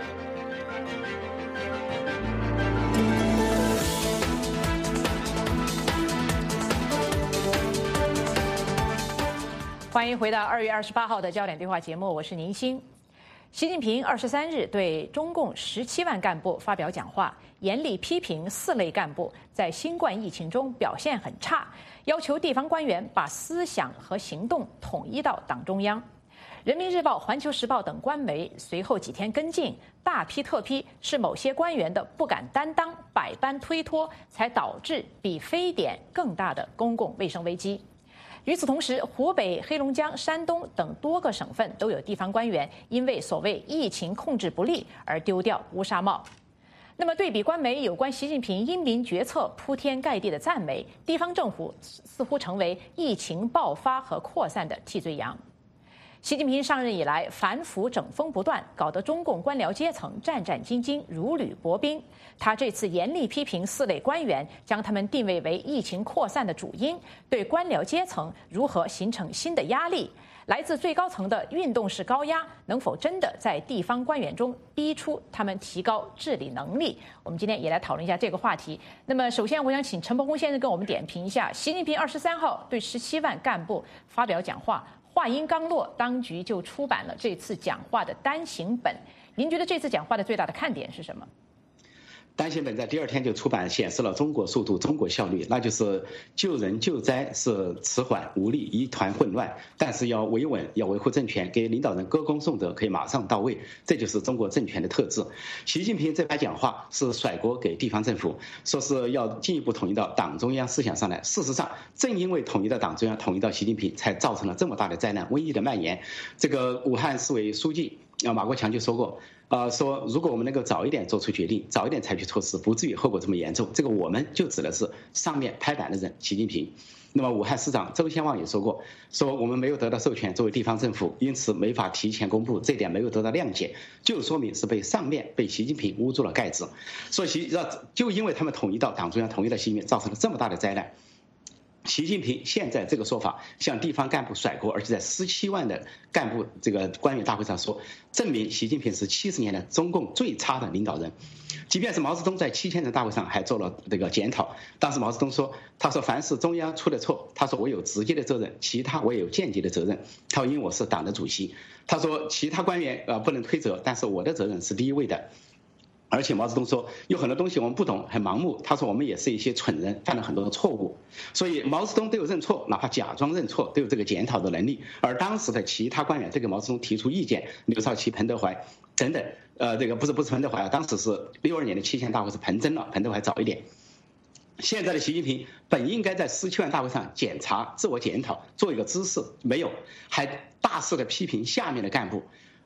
欢迎回到二月二十八号的焦点对话节目，我是宁欣。习近平二十三日对中共十七万干部发表讲话，严厉批评四类干部在新冠疫情中表现很差，要求地方官员把思想和行动统一到党中央。人民日报、环球时报等官媒随后几天跟进，大批特批是某些官员的不敢担当、百般推脱，才导致比非典更大的公共卫生危机。与此同时，湖北、黑龙江、山东等多个省份都有地方官员因为所谓疫情控制不力而丢掉乌纱帽。那么，对比官媒有关习近平英明决策铺天盖地的赞美，地方政府似乎成为疫情爆发和扩散的替罪羊。习近平上任以来，反腐整风不断，搞得中共官僚阶层战战兢兢，如履薄冰。他这次严厉批评四类官员，将他们定位为疫情扩散的主因，对官僚阶层如何形成新的压力？来自最高层的运动式高压，能否真的在地方官员中逼出他们提高治理能力？我们今天也来讨论一下这个话题。那么，首先我想请陈伯公先生跟我们点评一下，习近平二十三号对十七万干部发表讲话。话音刚落，当局就出版了这次讲话的单行本。您觉得这次讲话的最大的看点是什么？ 单行本在第二天就出版，显示了中国速度、中国效率，那就是救人救灾是迟缓无力，一团混乱，但是要维稳，要维护政权，给领导人歌功颂德，可以马上到位，这就是中国政权的特质。习近平这番讲话是甩锅给地方政府，说是要进一步统一到党中央思想上来。事实上，正因为统一到党中央，统一到习近平，才造成了这么大的灾难，瘟疫的蔓延。这个武汉市委书记啊马国强就说过。呃，说如果我们能够早一点做出决定，早一点采取措施，不至于后果这么严重。这个我们就指的是上面拍板的人，习近平。那么武汉市长周先旺也说过，说我们没有得到授权作为地方政府，因此没法提前公布，这点没有得到谅解，就说明是被上面被习近平捂住了盖子。所以习就因为他们统一到党中央，统一到习近平，造成了这么大的灾难。习近平现在这个说法向地方干部甩锅，而且在十七万的干部这个官员大会上说，证明习近平是七十年的中共最差的领导人。即便是毛泽东在七千人大会上还做了这个检讨，当时毛泽东说，他说凡是中央出的错，他说我有直接的责任，其他我也有间接的责任。他说因为我是党的主席，他说其他官员呃不能推责，但是我的责任是第一位的。而且毛泽东说，有很多东西我们不懂，很盲目。他说我们也是一些蠢人，犯了很多的错误。所以毛泽东都有认错，哪怕假装认错，都有这个检讨的能力。而当时的其他官员对毛泽东提出意见，刘少奇、彭德怀等等，呃，这个不是不是彭德怀啊，当时是六二年的七千大会是彭真了，彭德怀早一点。现在的习近平本应该在十七万大会上检查、自我检讨，做一个姿势，没有，还大肆的批评下面的干部。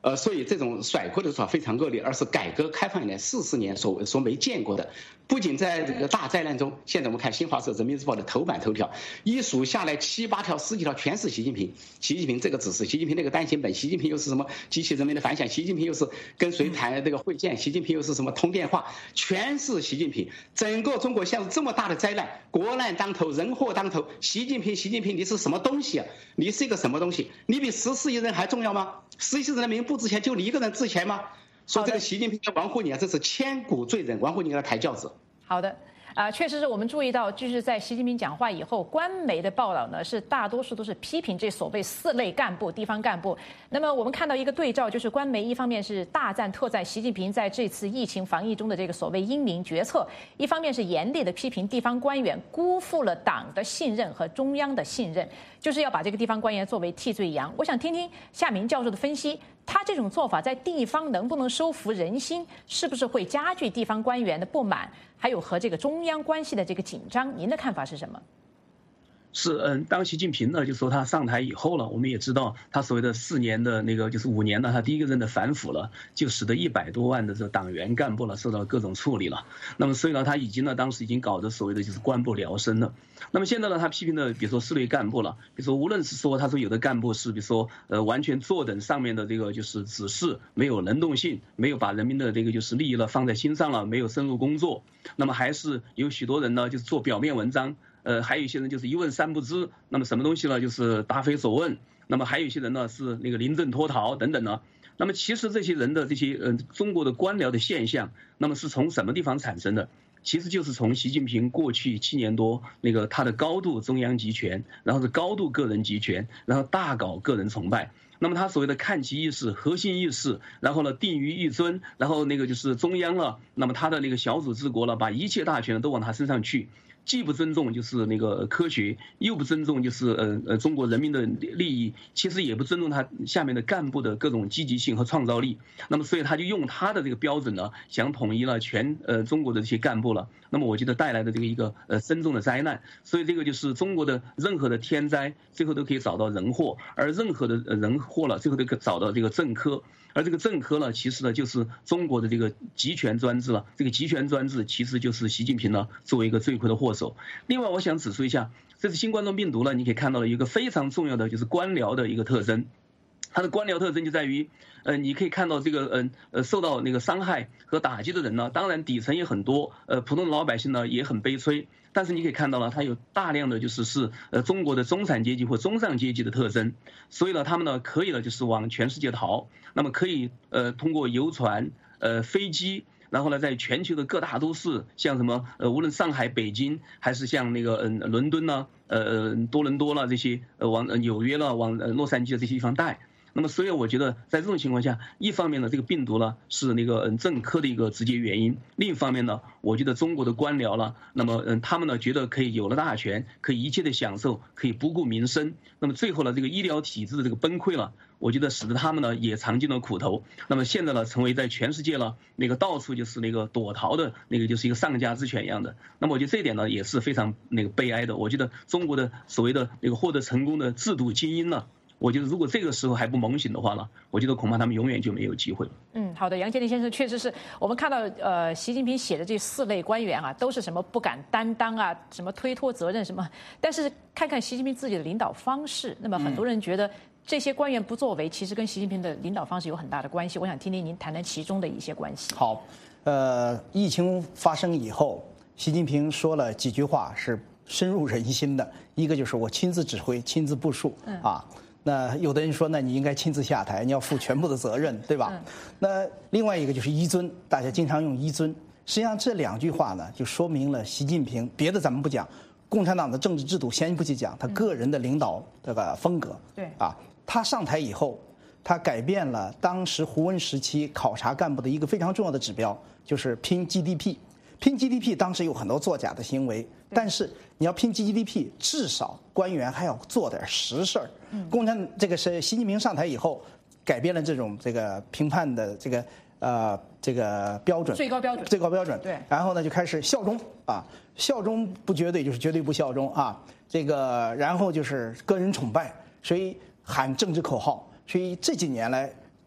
呃，所以这种甩锅的做法非常恶劣，而是改革开放以来四十年所所没见过的。不仅在这个大灾难中，现在我们看新华社、人民日报的头版头条，一数下来七八条、十几条全是习近平。习近平这个指示，习近平那个单行本，习近平又是什么机器人民的反响，习近平又是跟谁谈这个会见，习近平又是什么通电话，全是习近平。整个中国陷入这么大的灾难，国难当头，人祸当头，习近平，习近平，你是什么东西啊？你是一个什么东西？你比十四亿人还重要吗？十四亿人民不值钱，就你一个人值钱吗？说这个习近平在王沪宁啊，这是千古罪人，王沪宁给他抬轿子。 好的。啊，确实是我们注意到，就是在习近平讲话以后，官媒的报道呢是大多数都是批评这所谓四类干部、地方干部。那么我们看到一个对照，就是官媒一方面是大赞特赞习近平在这次疫情防疫中的这个所谓英明决策，一方面是严厉的批评地方官员辜负了党的信任和中央的信任，就是要把这个地方官员作为替罪羊。我想听听夏明教授的分析，他这种做法在地方能不能收服人心，是不是会加剧地方官员的不满？还有和这个中央关系的这个紧张，您的看法是什么？ 是，嗯，当习近平呢，就说他上台以后了，我们也知道他所谓的四年的那个就是五年呢，他第一个任的反腐了，就使得一百多万的这党员干部了受到各种处理了。那么所以呢，他已经呢当时已经搞的所谓的就是官不聊生了。那么现在呢，他批评的比如说四类干部了，比如说无论是说他说有的干部是比如说呃完全坐等上面的这个就是指示，没有能动性，没有把人民的这个就是利益了放在心上了，没有深入工作。那么还是有许多人呢就是做表面文章。呃，还有一些人就是一问三不知，那么什么东西呢？就是答非所问。那么还有一些人呢是那个临阵脱逃等等呢。那么其实这些人的这些呃中国的官僚的现象，那么是从什么地方产生的？其实就是从习近平过去七年多那个他的高度中央集权，然后是高度个人集权，然后大搞个人崇拜。那么他所谓的看齐意识、核心意识，然后呢定于一尊，然后那个就是中央了，那么他的那个小组治国了，把一切大权都往他身上去。既不尊重就是那个科学，又不尊重就是呃呃中国人民的利益，其实也不尊重他下面的干部的各种积极性和创造力。那么所以他就用他的这个标准呢，想统一了全呃中国的这些干部了。那么我觉得带来的这个一个呃深重的灾难。所以这个就是中国的任何的天灾，最后都可以找到人祸，而任何的人祸了，最后都可以找到这个政科。而这个政科呢，其实呢就是中国的这个集权专制了。这个集权专制其实就是习近平呢作为一个罪魁的祸首。另外，我想指出一下，这次新冠状病毒呢，你可以看到了一个非常重要的就是官僚的一个特征。它的官僚特征就在于，呃，你可以看到这个，嗯，呃，受到那个伤害和打击的人呢，当然底层也很多，呃，普通的老百姓呢也很悲催。但是你可以看到了，它有大量的就是是呃中国的中产阶级或中上阶级的特征，所以呢，他们呢可以呢就是往全世界逃，那么可以呃通过游船、呃飞机，然后呢在全球的各大都市，像什么呃无论上海、北京，还是像那个嗯伦敦呢、呃多伦多了这些呃往纽约了、往呃洛杉矶的这些地方带。那么，所以我觉得在这种情况下，一方面呢，这个病毒呢是那个嗯政科的一个直接原因；另一方面呢，我觉得中国的官僚了，那么嗯他们呢觉得可以有了大权，可以一切的享受，可以不顾民生。那么最后呢，这个医疗体制的这个崩溃了，我觉得使得他们呢也尝尽了苦头。那么现在呢，成为在全世界了那个到处就是那个躲逃的那个就是一个丧家之犬一样的。那么我觉得这一点呢也是非常那个悲哀的。我觉得中国的所谓的那个获得成功的制度精英呢。我觉得，如果这个时候还不猛醒的话呢，我觉得恐怕他们永远就没有机会了。 嗯，好的，杨洁篪先生，确实是我们看到，呃，习近平写的这四类官员啊，都是什么不敢担当啊，什么推脱责任什么。但是看看习近平自己的领导方式，那么很多人觉得这些官员不作为，其实跟习近平的领导方式有很大的关系。我想听听您谈谈其中的一些关系。 好，呃，疫情发生以后，习近平说了几句话是深入人心的，一个就是我亲自指挥、亲自部署，嗯、啊。那有的人说，那你应该亲自下台，你要负全部的责任，对吧？嗯、那另外一个就是依尊，大家经常用依尊。实际上这两句话呢，就说明了习近平，别的咱们不讲，共产党的政治制度先不去讲，他个人的领导这个风格。 对、 嗯、啊，他上台以后，他改变了当时胡温时期考察干部的一个非常重要的指标，就是拼 G D P。拼 G D P 当时有很多作假的行为，但是你要拼 G D P， 至少官员还要做点实事儿。共产这个是习近平上台以后，改变了这种这个评判的这个呃这个标准， 最高标准， 最高标准。 对， 然后呢就开始效忠啊，效忠不绝对就是绝对不效忠啊，这个然后就是个人崇拜，所以喊政治口号。所以这几年来，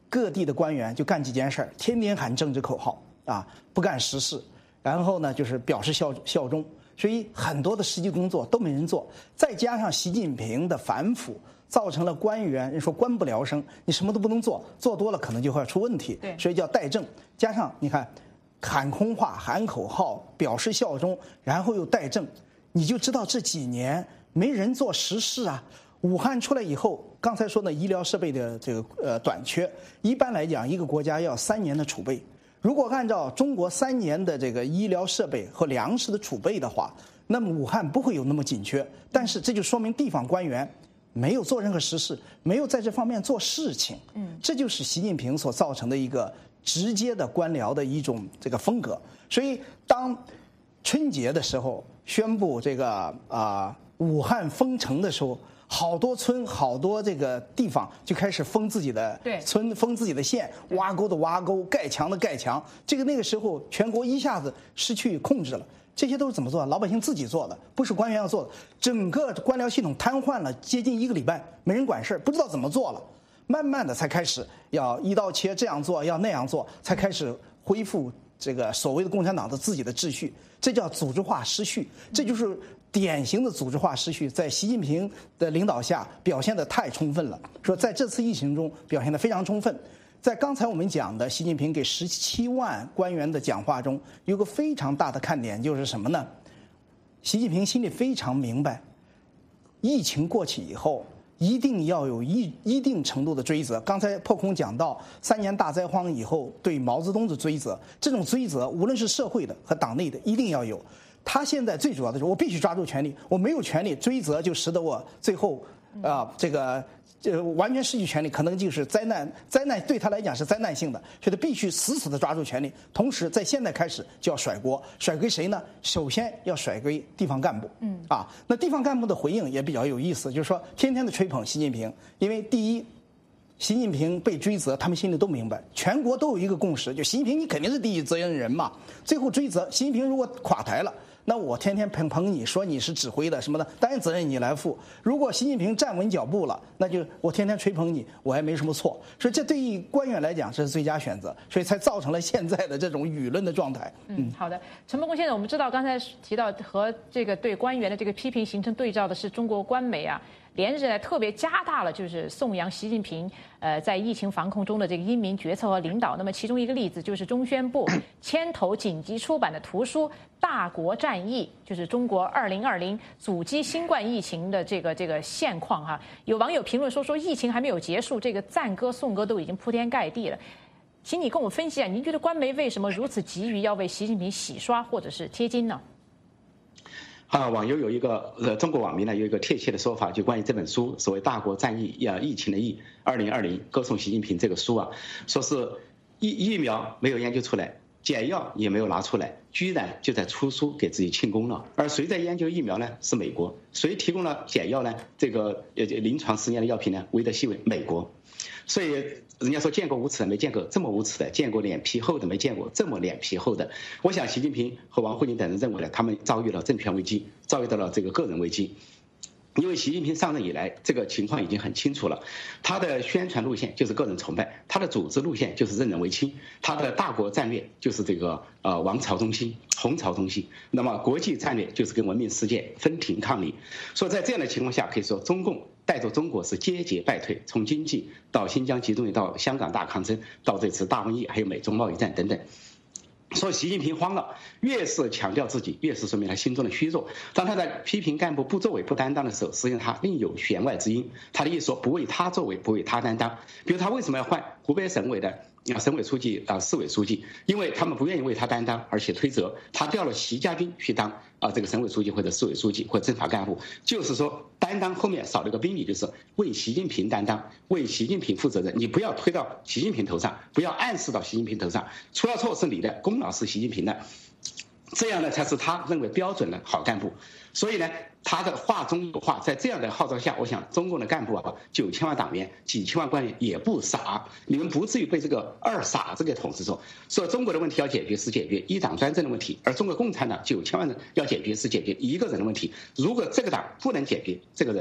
各地的官员就干几件事儿，天天喊政治口号啊，不干实事，然后呢就是表示效效忠，所以很多的实际工作都没人做。再加上习近平的反腐，造成了官员人说官不聊生，你什么都不能做，做多了可能就会出问题。 对， 所以叫怠政。加上你看，喊空话、喊口号、表示效忠，然后又怠政，你就知道这几年没人做实事啊。武汉出来以后，刚才说的医疗设备的这个呃短缺，一般来讲，一个国家要三年的储备。如果按照中国三年的这个医疗设备和粮食的储备的话，那么武汉不会有那么紧缺。但是这就说明地方官员没有做任何实事，没有在这方面做事情。嗯，这就是习近平所造成的一个直接的官僚的一种这个风格。所以当春节的时候宣布这个啊、呃、武汉封城的时候，好多村、好多这个地方就开始封自己的村、封自己的县，挖沟的挖沟，盖墙的盖墙。这个那个时候，全国一下子失去控制了。这些都是怎么做？老百姓自己做的，不是官员要做的。整个官僚系统瘫痪了接近一个礼拜，没人管事儿，不知道怎么做了。慢慢的才开始要一刀切，这样做，要那样做，才开始恢复这个所谓的共产党的自己的秩序。这叫组织化失序，这就是典型的组织化失序，在习近平的领导下表现得太充分了。说在这次疫情中表现得非常充分。在刚才我们讲的习近平给十七万官员的讲话中，有个非常大的看点，就是什么呢？习近平心里非常明白，疫情过去以后，一定要有一一定程度的追责。刚才破空讲到三年大灾荒以后对毛泽东的追责，这种追责无论是社会的和党内的一定要有。他现在最主要的是，我必须抓住权力，我没有权力追责，就使得我最后啊、呃、这个这完全失去权力，可能就是灾难。灾难对他来讲是灾难性的，所以他必须死死的抓住权力。同时，在现在开始就要甩锅，甩给谁呢？首先要甩给地方干部。嗯啊，那地方干部的回应也比较有意思，就是说天天的吹捧习近平，因为第一，习近平被追责，他们心里都明白，全国都有一个共识，就习近平你肯定是第一责任人嘛。最后追责，习近平如果垮台了，那我天天捧捧你说你是指挥的什么的，当然责任你来负。如果习近平站稳脚步了，那就我天天吹捧你，我还没什么错。所以这对于官员来讲，这是最佳选择，所以才造成了现在的这种舆论的状态。 嗯，好的，陈伯公先生，我们知道刚才提到和这个对官员的这个批评形成对照的是中国官媒啊。连日来特别加大了就是颂扬习近平呃在疫情防控中的这个英明决策和领导。那么其中一个例子就是中宣部牵头紧急出版的图书《大国战役》，就是中国二零二零阻击新冠疫情的这个这个现况哈。有网友评论说说疫情还没有结束，这个赞歌颂歌都已经铺天盖地了。请你跟我们分析一下，您觉得官媒为什么如此急于要为习近平洗刷或者是贴金呢？ 啊，网友有一个呃，中国网民呢有一个贴切的说法，就关于这本书，所谓“大国战役”呀，疫情的疫，二零二零歌颂习近平这个书啊，说是疫疫苗没有研究出来，解药也没有拿出来，居然就在出书给自己庆功了。而谁在研究疫苗呢？是美国。谁提供了解药呢？这个呃临床实验的药品呢？韦德西韦，美国。所以人家说见过无耻的没见过这么无耻的，见过脸皮厚的没见过这么脸皮厚的。我想习近平和王沪宁等人认为呢，他们遭遇了政权危机，遭遇到了这个个人危机。因为习近平上任以来，这个情况已经很清楚了。他的宣传路线就是个人崇拜，他的组织路线就是任人唯亲，他的大国战略就是这个呃王朝中心、红朝中心。那么国际战略就是跟文明世界分庭抗礼。所以在这样的情况下，可以说中共带着中国是节节败退，从经济到新疆集中营，到香港大抗争，到这次大瘟疫，还有美中贸易战等等。所以习近平慌了，越是强调自己，越是说明他心中的虚弱。当他在批评干部不作为、不担当的时候，实际上他另有弦外之音。他的意思说，不为他作为，不为他担当。比如他为什么要换湖北省委的啊省委书记啊市委书记？因为他们不愿意为他担当，而且推责他调了习家军去当啊这个省委书记或者市委书记或者政法干部，就是说担当后面少了一个宾语，就是为习近平担当，为习近平负责任。你不要推到习近平头上，不要暗示到习近平头上，出了错是你的，功劳是习近平的，这样呢才是他认为标准的好干部。所以呢，他的话中有话，在这样的号召下，我想中共的干部啊，九千万党员、几千万官员也不傻，你们不至于被这个二傻子给统治住。所以中国的问题要解决是解决一党专政的问题，而中国共产党九千万人要解决是解决一个人的问题。如果这个党不能解决，这个人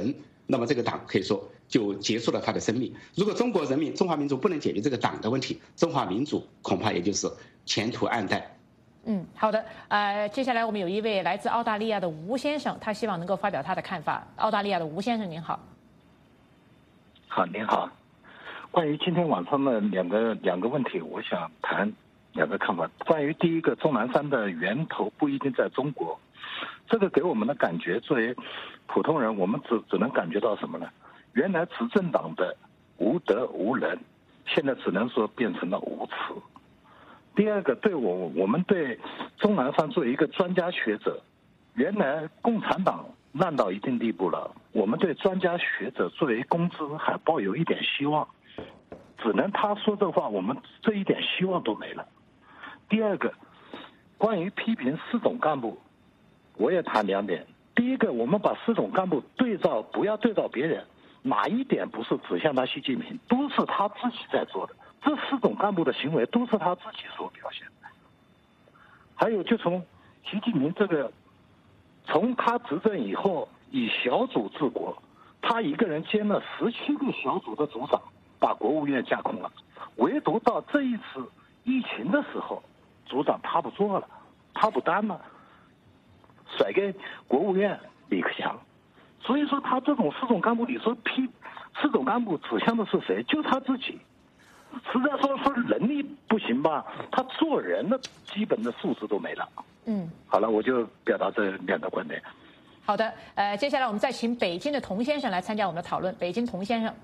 那么这个党可以说就结束了他的生命。如果中国人民、中华民族不能解决这个党的问题，中华民族恐怕也就是前途暗淡。 嗯，好的。呃，接下来我们有一位来自澳大利亚的吴先生，他希望能够发表他的看法。澳大利亚的吴先生，您好。 好，您好。关于今天晚上的两个两个问题，我想谈两个看法。关于第一个，钟南山的源头不一定在中国，这个给我们的感觉，作为普通人，我们只只能感觉到什么呢？原来执政党的无德无能，现在只能说变成了无耻。第二个，对我我们对钟南山作为一个专家学者，原来共产党烂到一定地步了，我们对专家学者作为公知还抱有一点希望，只能他说这话，我们这一点希望都没了。第二个，关于批评四种干部，我也谈两点。第一个，我们把四种干部对照，不要对照别人，哪一点不是指向他习近平，都是他自己在做的。这四种干部的行为都是他自己所表现的。还有，就从习近平这个，从他执政以后以小组治国，他一个人兼了十七个小组的组长，把国务院架空了。唯独到这一次疫情的时候，组长他不做了，他不担了，甩给国务院李克强。所以说，他这种四种干部，你说批四种干部指向的是谁？就他自己。实在说说能力不行吧，他做人的基本的素质都没了。 嗯， 好了，我就表达这两个观点。 好的，呃，接下来我们再请北京的童先生来参加我们的讨论。北京童先生，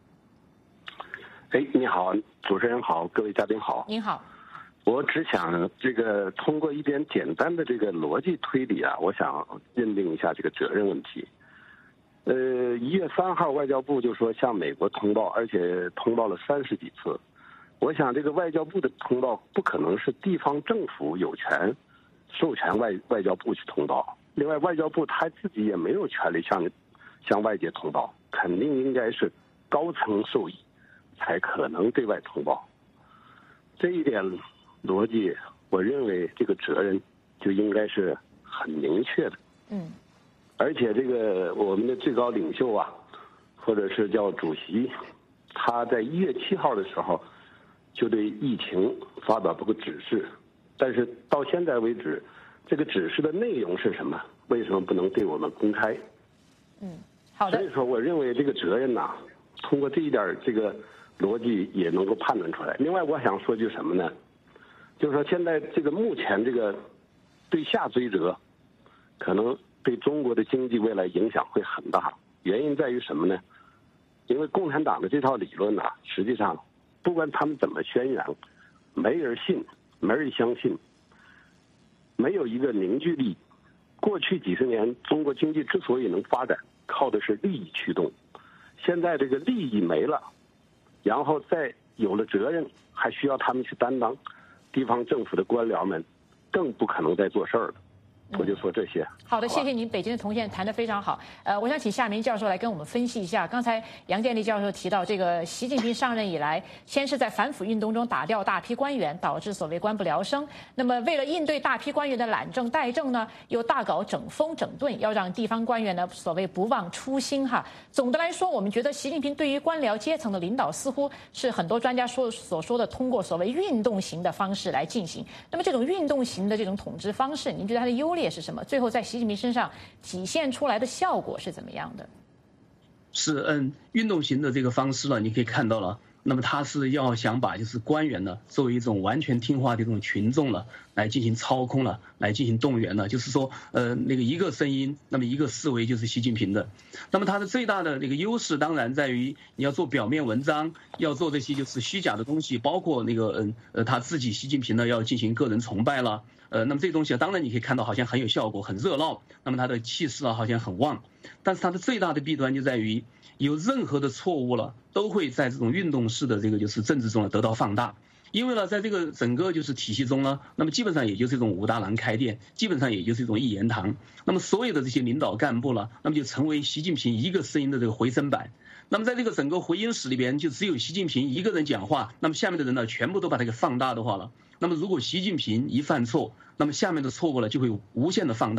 哎，你好，主持人好，各位嘉宾好。 您好。 我只想这个通过一点简单的这个逻辑推理啊，我想认定一下这个责任问题。呃，一月三号，外交部就说向美国通报，而且通报了三十几次。我想这个外交部的通报不可能是地方政府有权授权外外交部去通报。另外，外交部他自己也没有权利向向外界通报，肯定应该是高层授意才可能对外通报。这一点逻辑，我认为这个责任就应该是很明确的。 嗯。 而且这个我们的最高领袖啊，或者是叫主席，他在一月七号的时候就对疫情发表过指示，但是到现在为止，这个指示的内容是什么？为什么不能对我们公开？ 嗯，好的。 所以说，我认为这个责任呐、啊，通过这一点这个逻辑也能够判断出来。另外，我想说句什么呢？就是说，现在这个目前这个对下追责，可能对中国的经济未来影响会很大。原因在于什么呢？因为共产党的这套理论啊，实际上不管他们怎么宣扬，没人信，没人相信，没有一个凝聚力。过去几十年，中国经济之所以能发展，靠的是利益驱动。现在这个利益没了，然后再有了责任，还需要他们去担当，地方政府的官僚们更不可能再做事儿了。我就说这些。 好的，谢谢您，北京的童先生谈得非常好。呃，我想请夏明教授来跟我们分析一下。刚才杨建立教授提到，这个习近平上任以来，先是在反腐运动中打掉大批官员，导致所谓官不聊生。那么为了应对大批官员的懒政怠政呢，又大搞整风整顿，要让地方官员呢所谓不忘初心哈。总的来说，我们觉得习近平对于官僚阶层的领导，似乎是很多专家说所说的通过所谓运动型的方式来进行。那么这种运动型的这种统治方式，您觉得它的优劣是什么？最后在习近平身上体现出来的效果是怎么样的？ 是嗯，运动型的这个方式呢，你可以看到了。那么他是要想把就是官员呢作为一种完全听话的这种群众了来进行操控了，来进行动员了，就是说呃那个一个声音，那么一个思维就是习近平的。那么他的最大的那个优势当然在于你要做表面文章，要做这些就是虚假的东西，包括那个嗯呃他自己习近平呢要进行个人崇拜了。呃，那么这东西当然你可以看到好像很有效果，很热闹，那么他的气势啊好像很旺，但是他的最大的弊端就在于有任何的错误了，都会在这种运动式的这个就是政治中呢得到放大。因为呢，在这个整个就是体系中呢，那么基本上也就是一种武大郎开店，基本上也就是一种一言堂。那么所有的这些领导干部了，那么就成为习近平一个声音的这个回声板。那么在这个整个回音室里边，就只有习近平一个人讲话，那么下面的人呢，全部都把它给放大的话了。那么如果习近平一犯错，那么下面的错误呢就会无限的放大。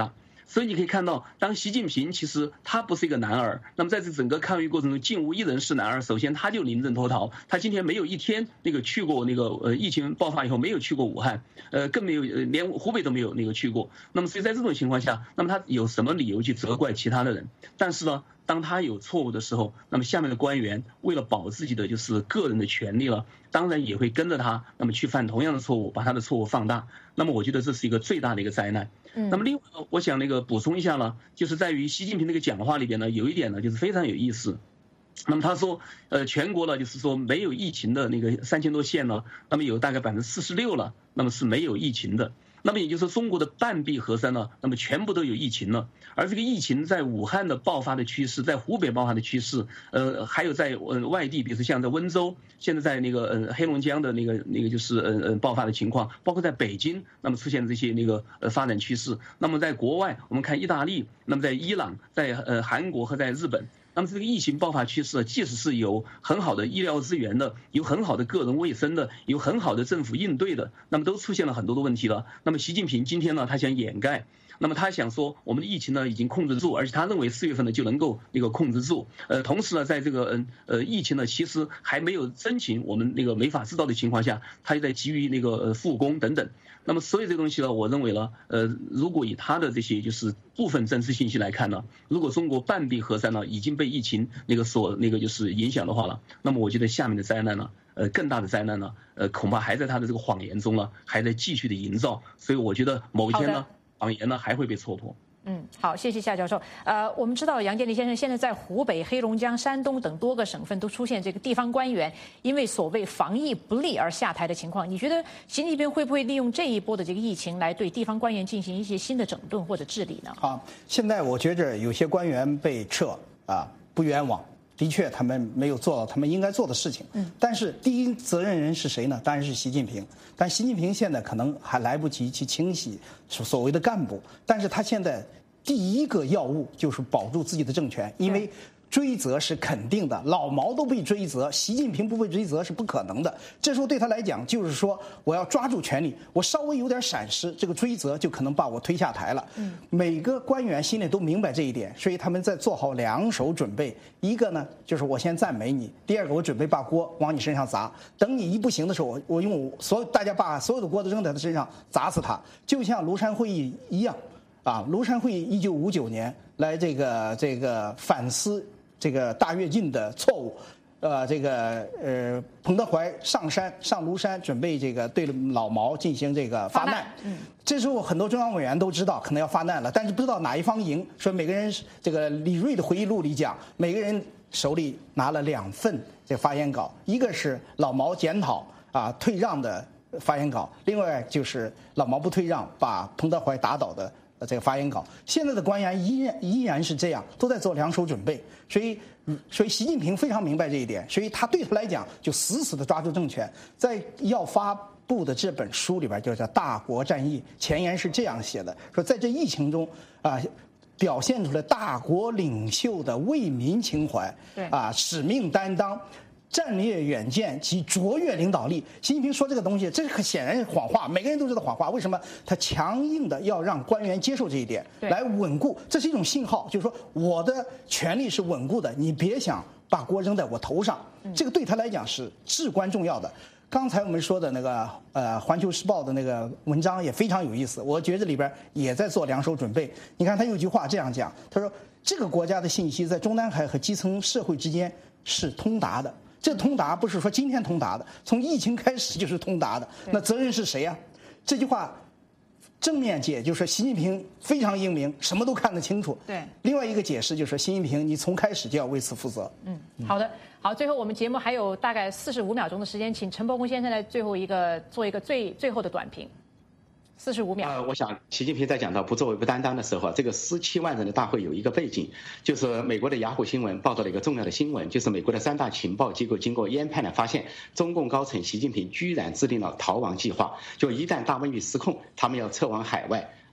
所以你可以看到，当习近平其实他不是一个男儿，那么在这整个抗疫过程中，竟无一人是男儿。首先他就临阵脱逃，他今天没有一天那个去过那个呃疫情爆发以后没有去过武汉，呃更没有呃连湖北都没有那个去过。那么所以在这种情况下，那么他有什么理由去责怪其他的人？但是呢，当他有错误的时候，那么下面的官员为了保自己的就是个人的权利了，当然也会跟着他，那么去犯同样的错误，把他的错误放大。那么我觉得这是一个最大的一个灾难。那么另外，我想那个补充一下呢，就是在于习近平那个讲话里边呢，有一点呢就是非常有意思。那么他说，呃，全国呢就是说没有疫情的那个三千多县呢，那么有大概百分之四十六了，那么是没有疫情的。那么也就是说，中国的半壁河山呢，那么全部都有疫情了。而这个疫情在武汉的爆发的趋势，在湖北爆发的趋势，呃，还有在呃外地，比如说像在温州，现在在那个呃黑龙江的那个那个就是呃呃爆发的情况，包括在北京，那么出现这些那个呃发展趋势。那么在国外，我们看意大利，那么在伊朗，在呃韩国和在日本。那么这个疫情爆发趋势，即使是有很好的医疗资源的，有很好的个人卫生的，有很好的政府应对的，那么都出现了很多的问题了。那么习近平今天呢，他想掩盖，那么他想说我们的疫情呢已经控制住，而且他认为四月份呢就能够那个控制住。呃，同时呢，在这个嗯呃疫情呢其实还没有真情，我们那个没法知道的情况下，他也在急于那个呃复工等等。那么所有这个东西呢，我认为呢，呃，如果以他的这些就是部分真实信息来看呢，如果中国半壁河山呢已经被疫情那个所那个就是影响的话了，那么我觉得下面的灾难呢，呃，更大的灾难呢，呃，恐怕还在他的这个谎言中呢，还在继续的营造。所以我觉得某一天呢，谎言呢还会被戳破。 嗯，好，谢谢夏教授。呃，我们知道杨建立先生现在在湖北、黑龙江、山东等多个省份都出现这个地方官员因为所谓防疫不力而下台的情况。你觉得习近平会不会利用这一波的这个疫情来对地方官员进行一些新的整顿或者治理呢？ 啊，现在我觉着有些官员被撤啊，不冤枉。的确，他们没有做到他们应该做的事情。嗯，但是第一责任人是谁呢？当然是习近平。但习近平现在可能还来不及去清洗所谓的干部，但是他现在第一个要务就是保住自己的政权，因为追责是肯定的，老毛都被追责，习近平不被追责是不可能的。这时候对他来讲，就是说我要抓住权力，我稍微有点闪失，这个追责就可能把我推下台了。嗯，每个官员心里都明白这一点，所以他们在做好两手准备。一个呢，就是我先赞美你；第二个，我准备把锅往你身上砸。等你一不行的时候，我我用我所有大家把所有的锅都扔在他身上，砸死他，就像庐山会议一样。啊，庐山会议一九五九年来这个这个反思这个大跃进的错误，呃，这个呃彭德怀上山上庐山准备这个对老毛进行这个发难。嗯，这时候很多中央委员都知道可能要发难了，但是不知道哪一方赢。说每个人这个李锐的回忆录里讲，每个人手里拿了两份这个发言稿，一个是老毛检讨啊退让的发言稿，另外就是老毛不退让把彭德怀打倒的这个发言稿。现在的官员依然依然是这样，都在做两手准备。所以，所以习近平非常明白这一点，所以他对他来讲就死死地抓住政权。在要发布的这本书里边，就叫《大国战役》，前言是这样写的：说在这疫情中啊，表现出了大国领袖的为民情怀，啊，使命担当。战略远见及卓越领导力。习近平说这个东西，这是显然是谎话，每个人都知道谎话。为什么？他强硬的要让官员接受这一点，来稳固，这是一种信号，就是说我的权力是稳固的，你别想把锅扔在我头上。这个对他来讲是至关重要的。刚才我们说的那个呃《环球时报》的那个文章也非常有意思，我觉得这里边也在做两手准备。你看他有句话这样讲，他说这个国家的信息在中南海和基层社会之间是通达的。这通达不是说今天通达的，从疫情开始就是通达的。那责任是谁呀？这句话正面解就是习近平非常英明，什么都看得清楚。 对。 另外一个解释就是习近平，你从开始就要为此负责。 嗯，好的，好，最后我们节目还有大概四十五秒钟的时间，请陈伯公先生来最后一个做一个最最后的短评。四十五秒。 呃，我想习近平在讲到不作为不担当的时候，这个十七万人的大会有一个背景，就是美国的雅虎新闻报道了一个重要的新闻，就是美国的三大情报机构经过研判呢，发现中共高层习近平居然制定了逃亡计划，就一旦大瘟疫失控，他们要撤往海外。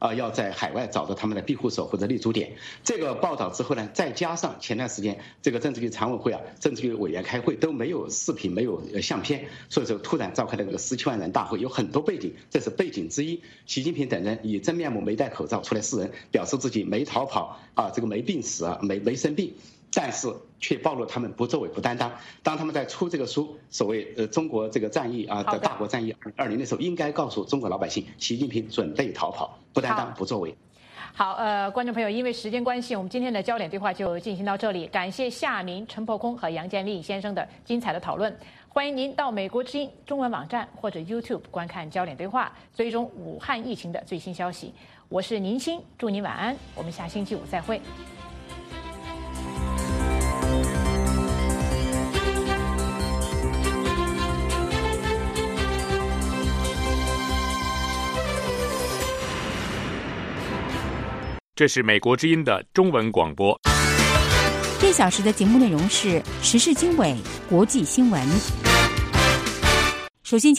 啊，要在海外找到他们的庇护所或者立足点。这个报道之后呢，再加上前段时间这个政治局常委会啊，政治局委员开会都没有视频，没有相片，所以说突然召开了这个十七万人大会，有很多背景，这是背景之一。习近平等人以真面目没戴口罩出来示人，表示自己没逃跑啊，这个没病死啊，没没生病。但是却暴露他们不作为不担当。当他们在出这个书，所谓呃中国这个战役啊的大国战役二零的时候，应该告诉中国老百姓，习近平准备逃跑，不担当不作为。 好，呃，观众朋友，因为时间关系，我们今天的焦点对话就进行到这里。感谢夏明、陈伯空和杨建立先生的精彩的讨论。欢迎您到美国之音中文网站或者 YouTube 观看焦点对话，追踪武汉疫情的最新消息。我是宁鑫，祝您晚安，我们下星期五再会。 这是美国之音的中文广播。 这小时的节目内容是时事经纬、国际新闻。首先，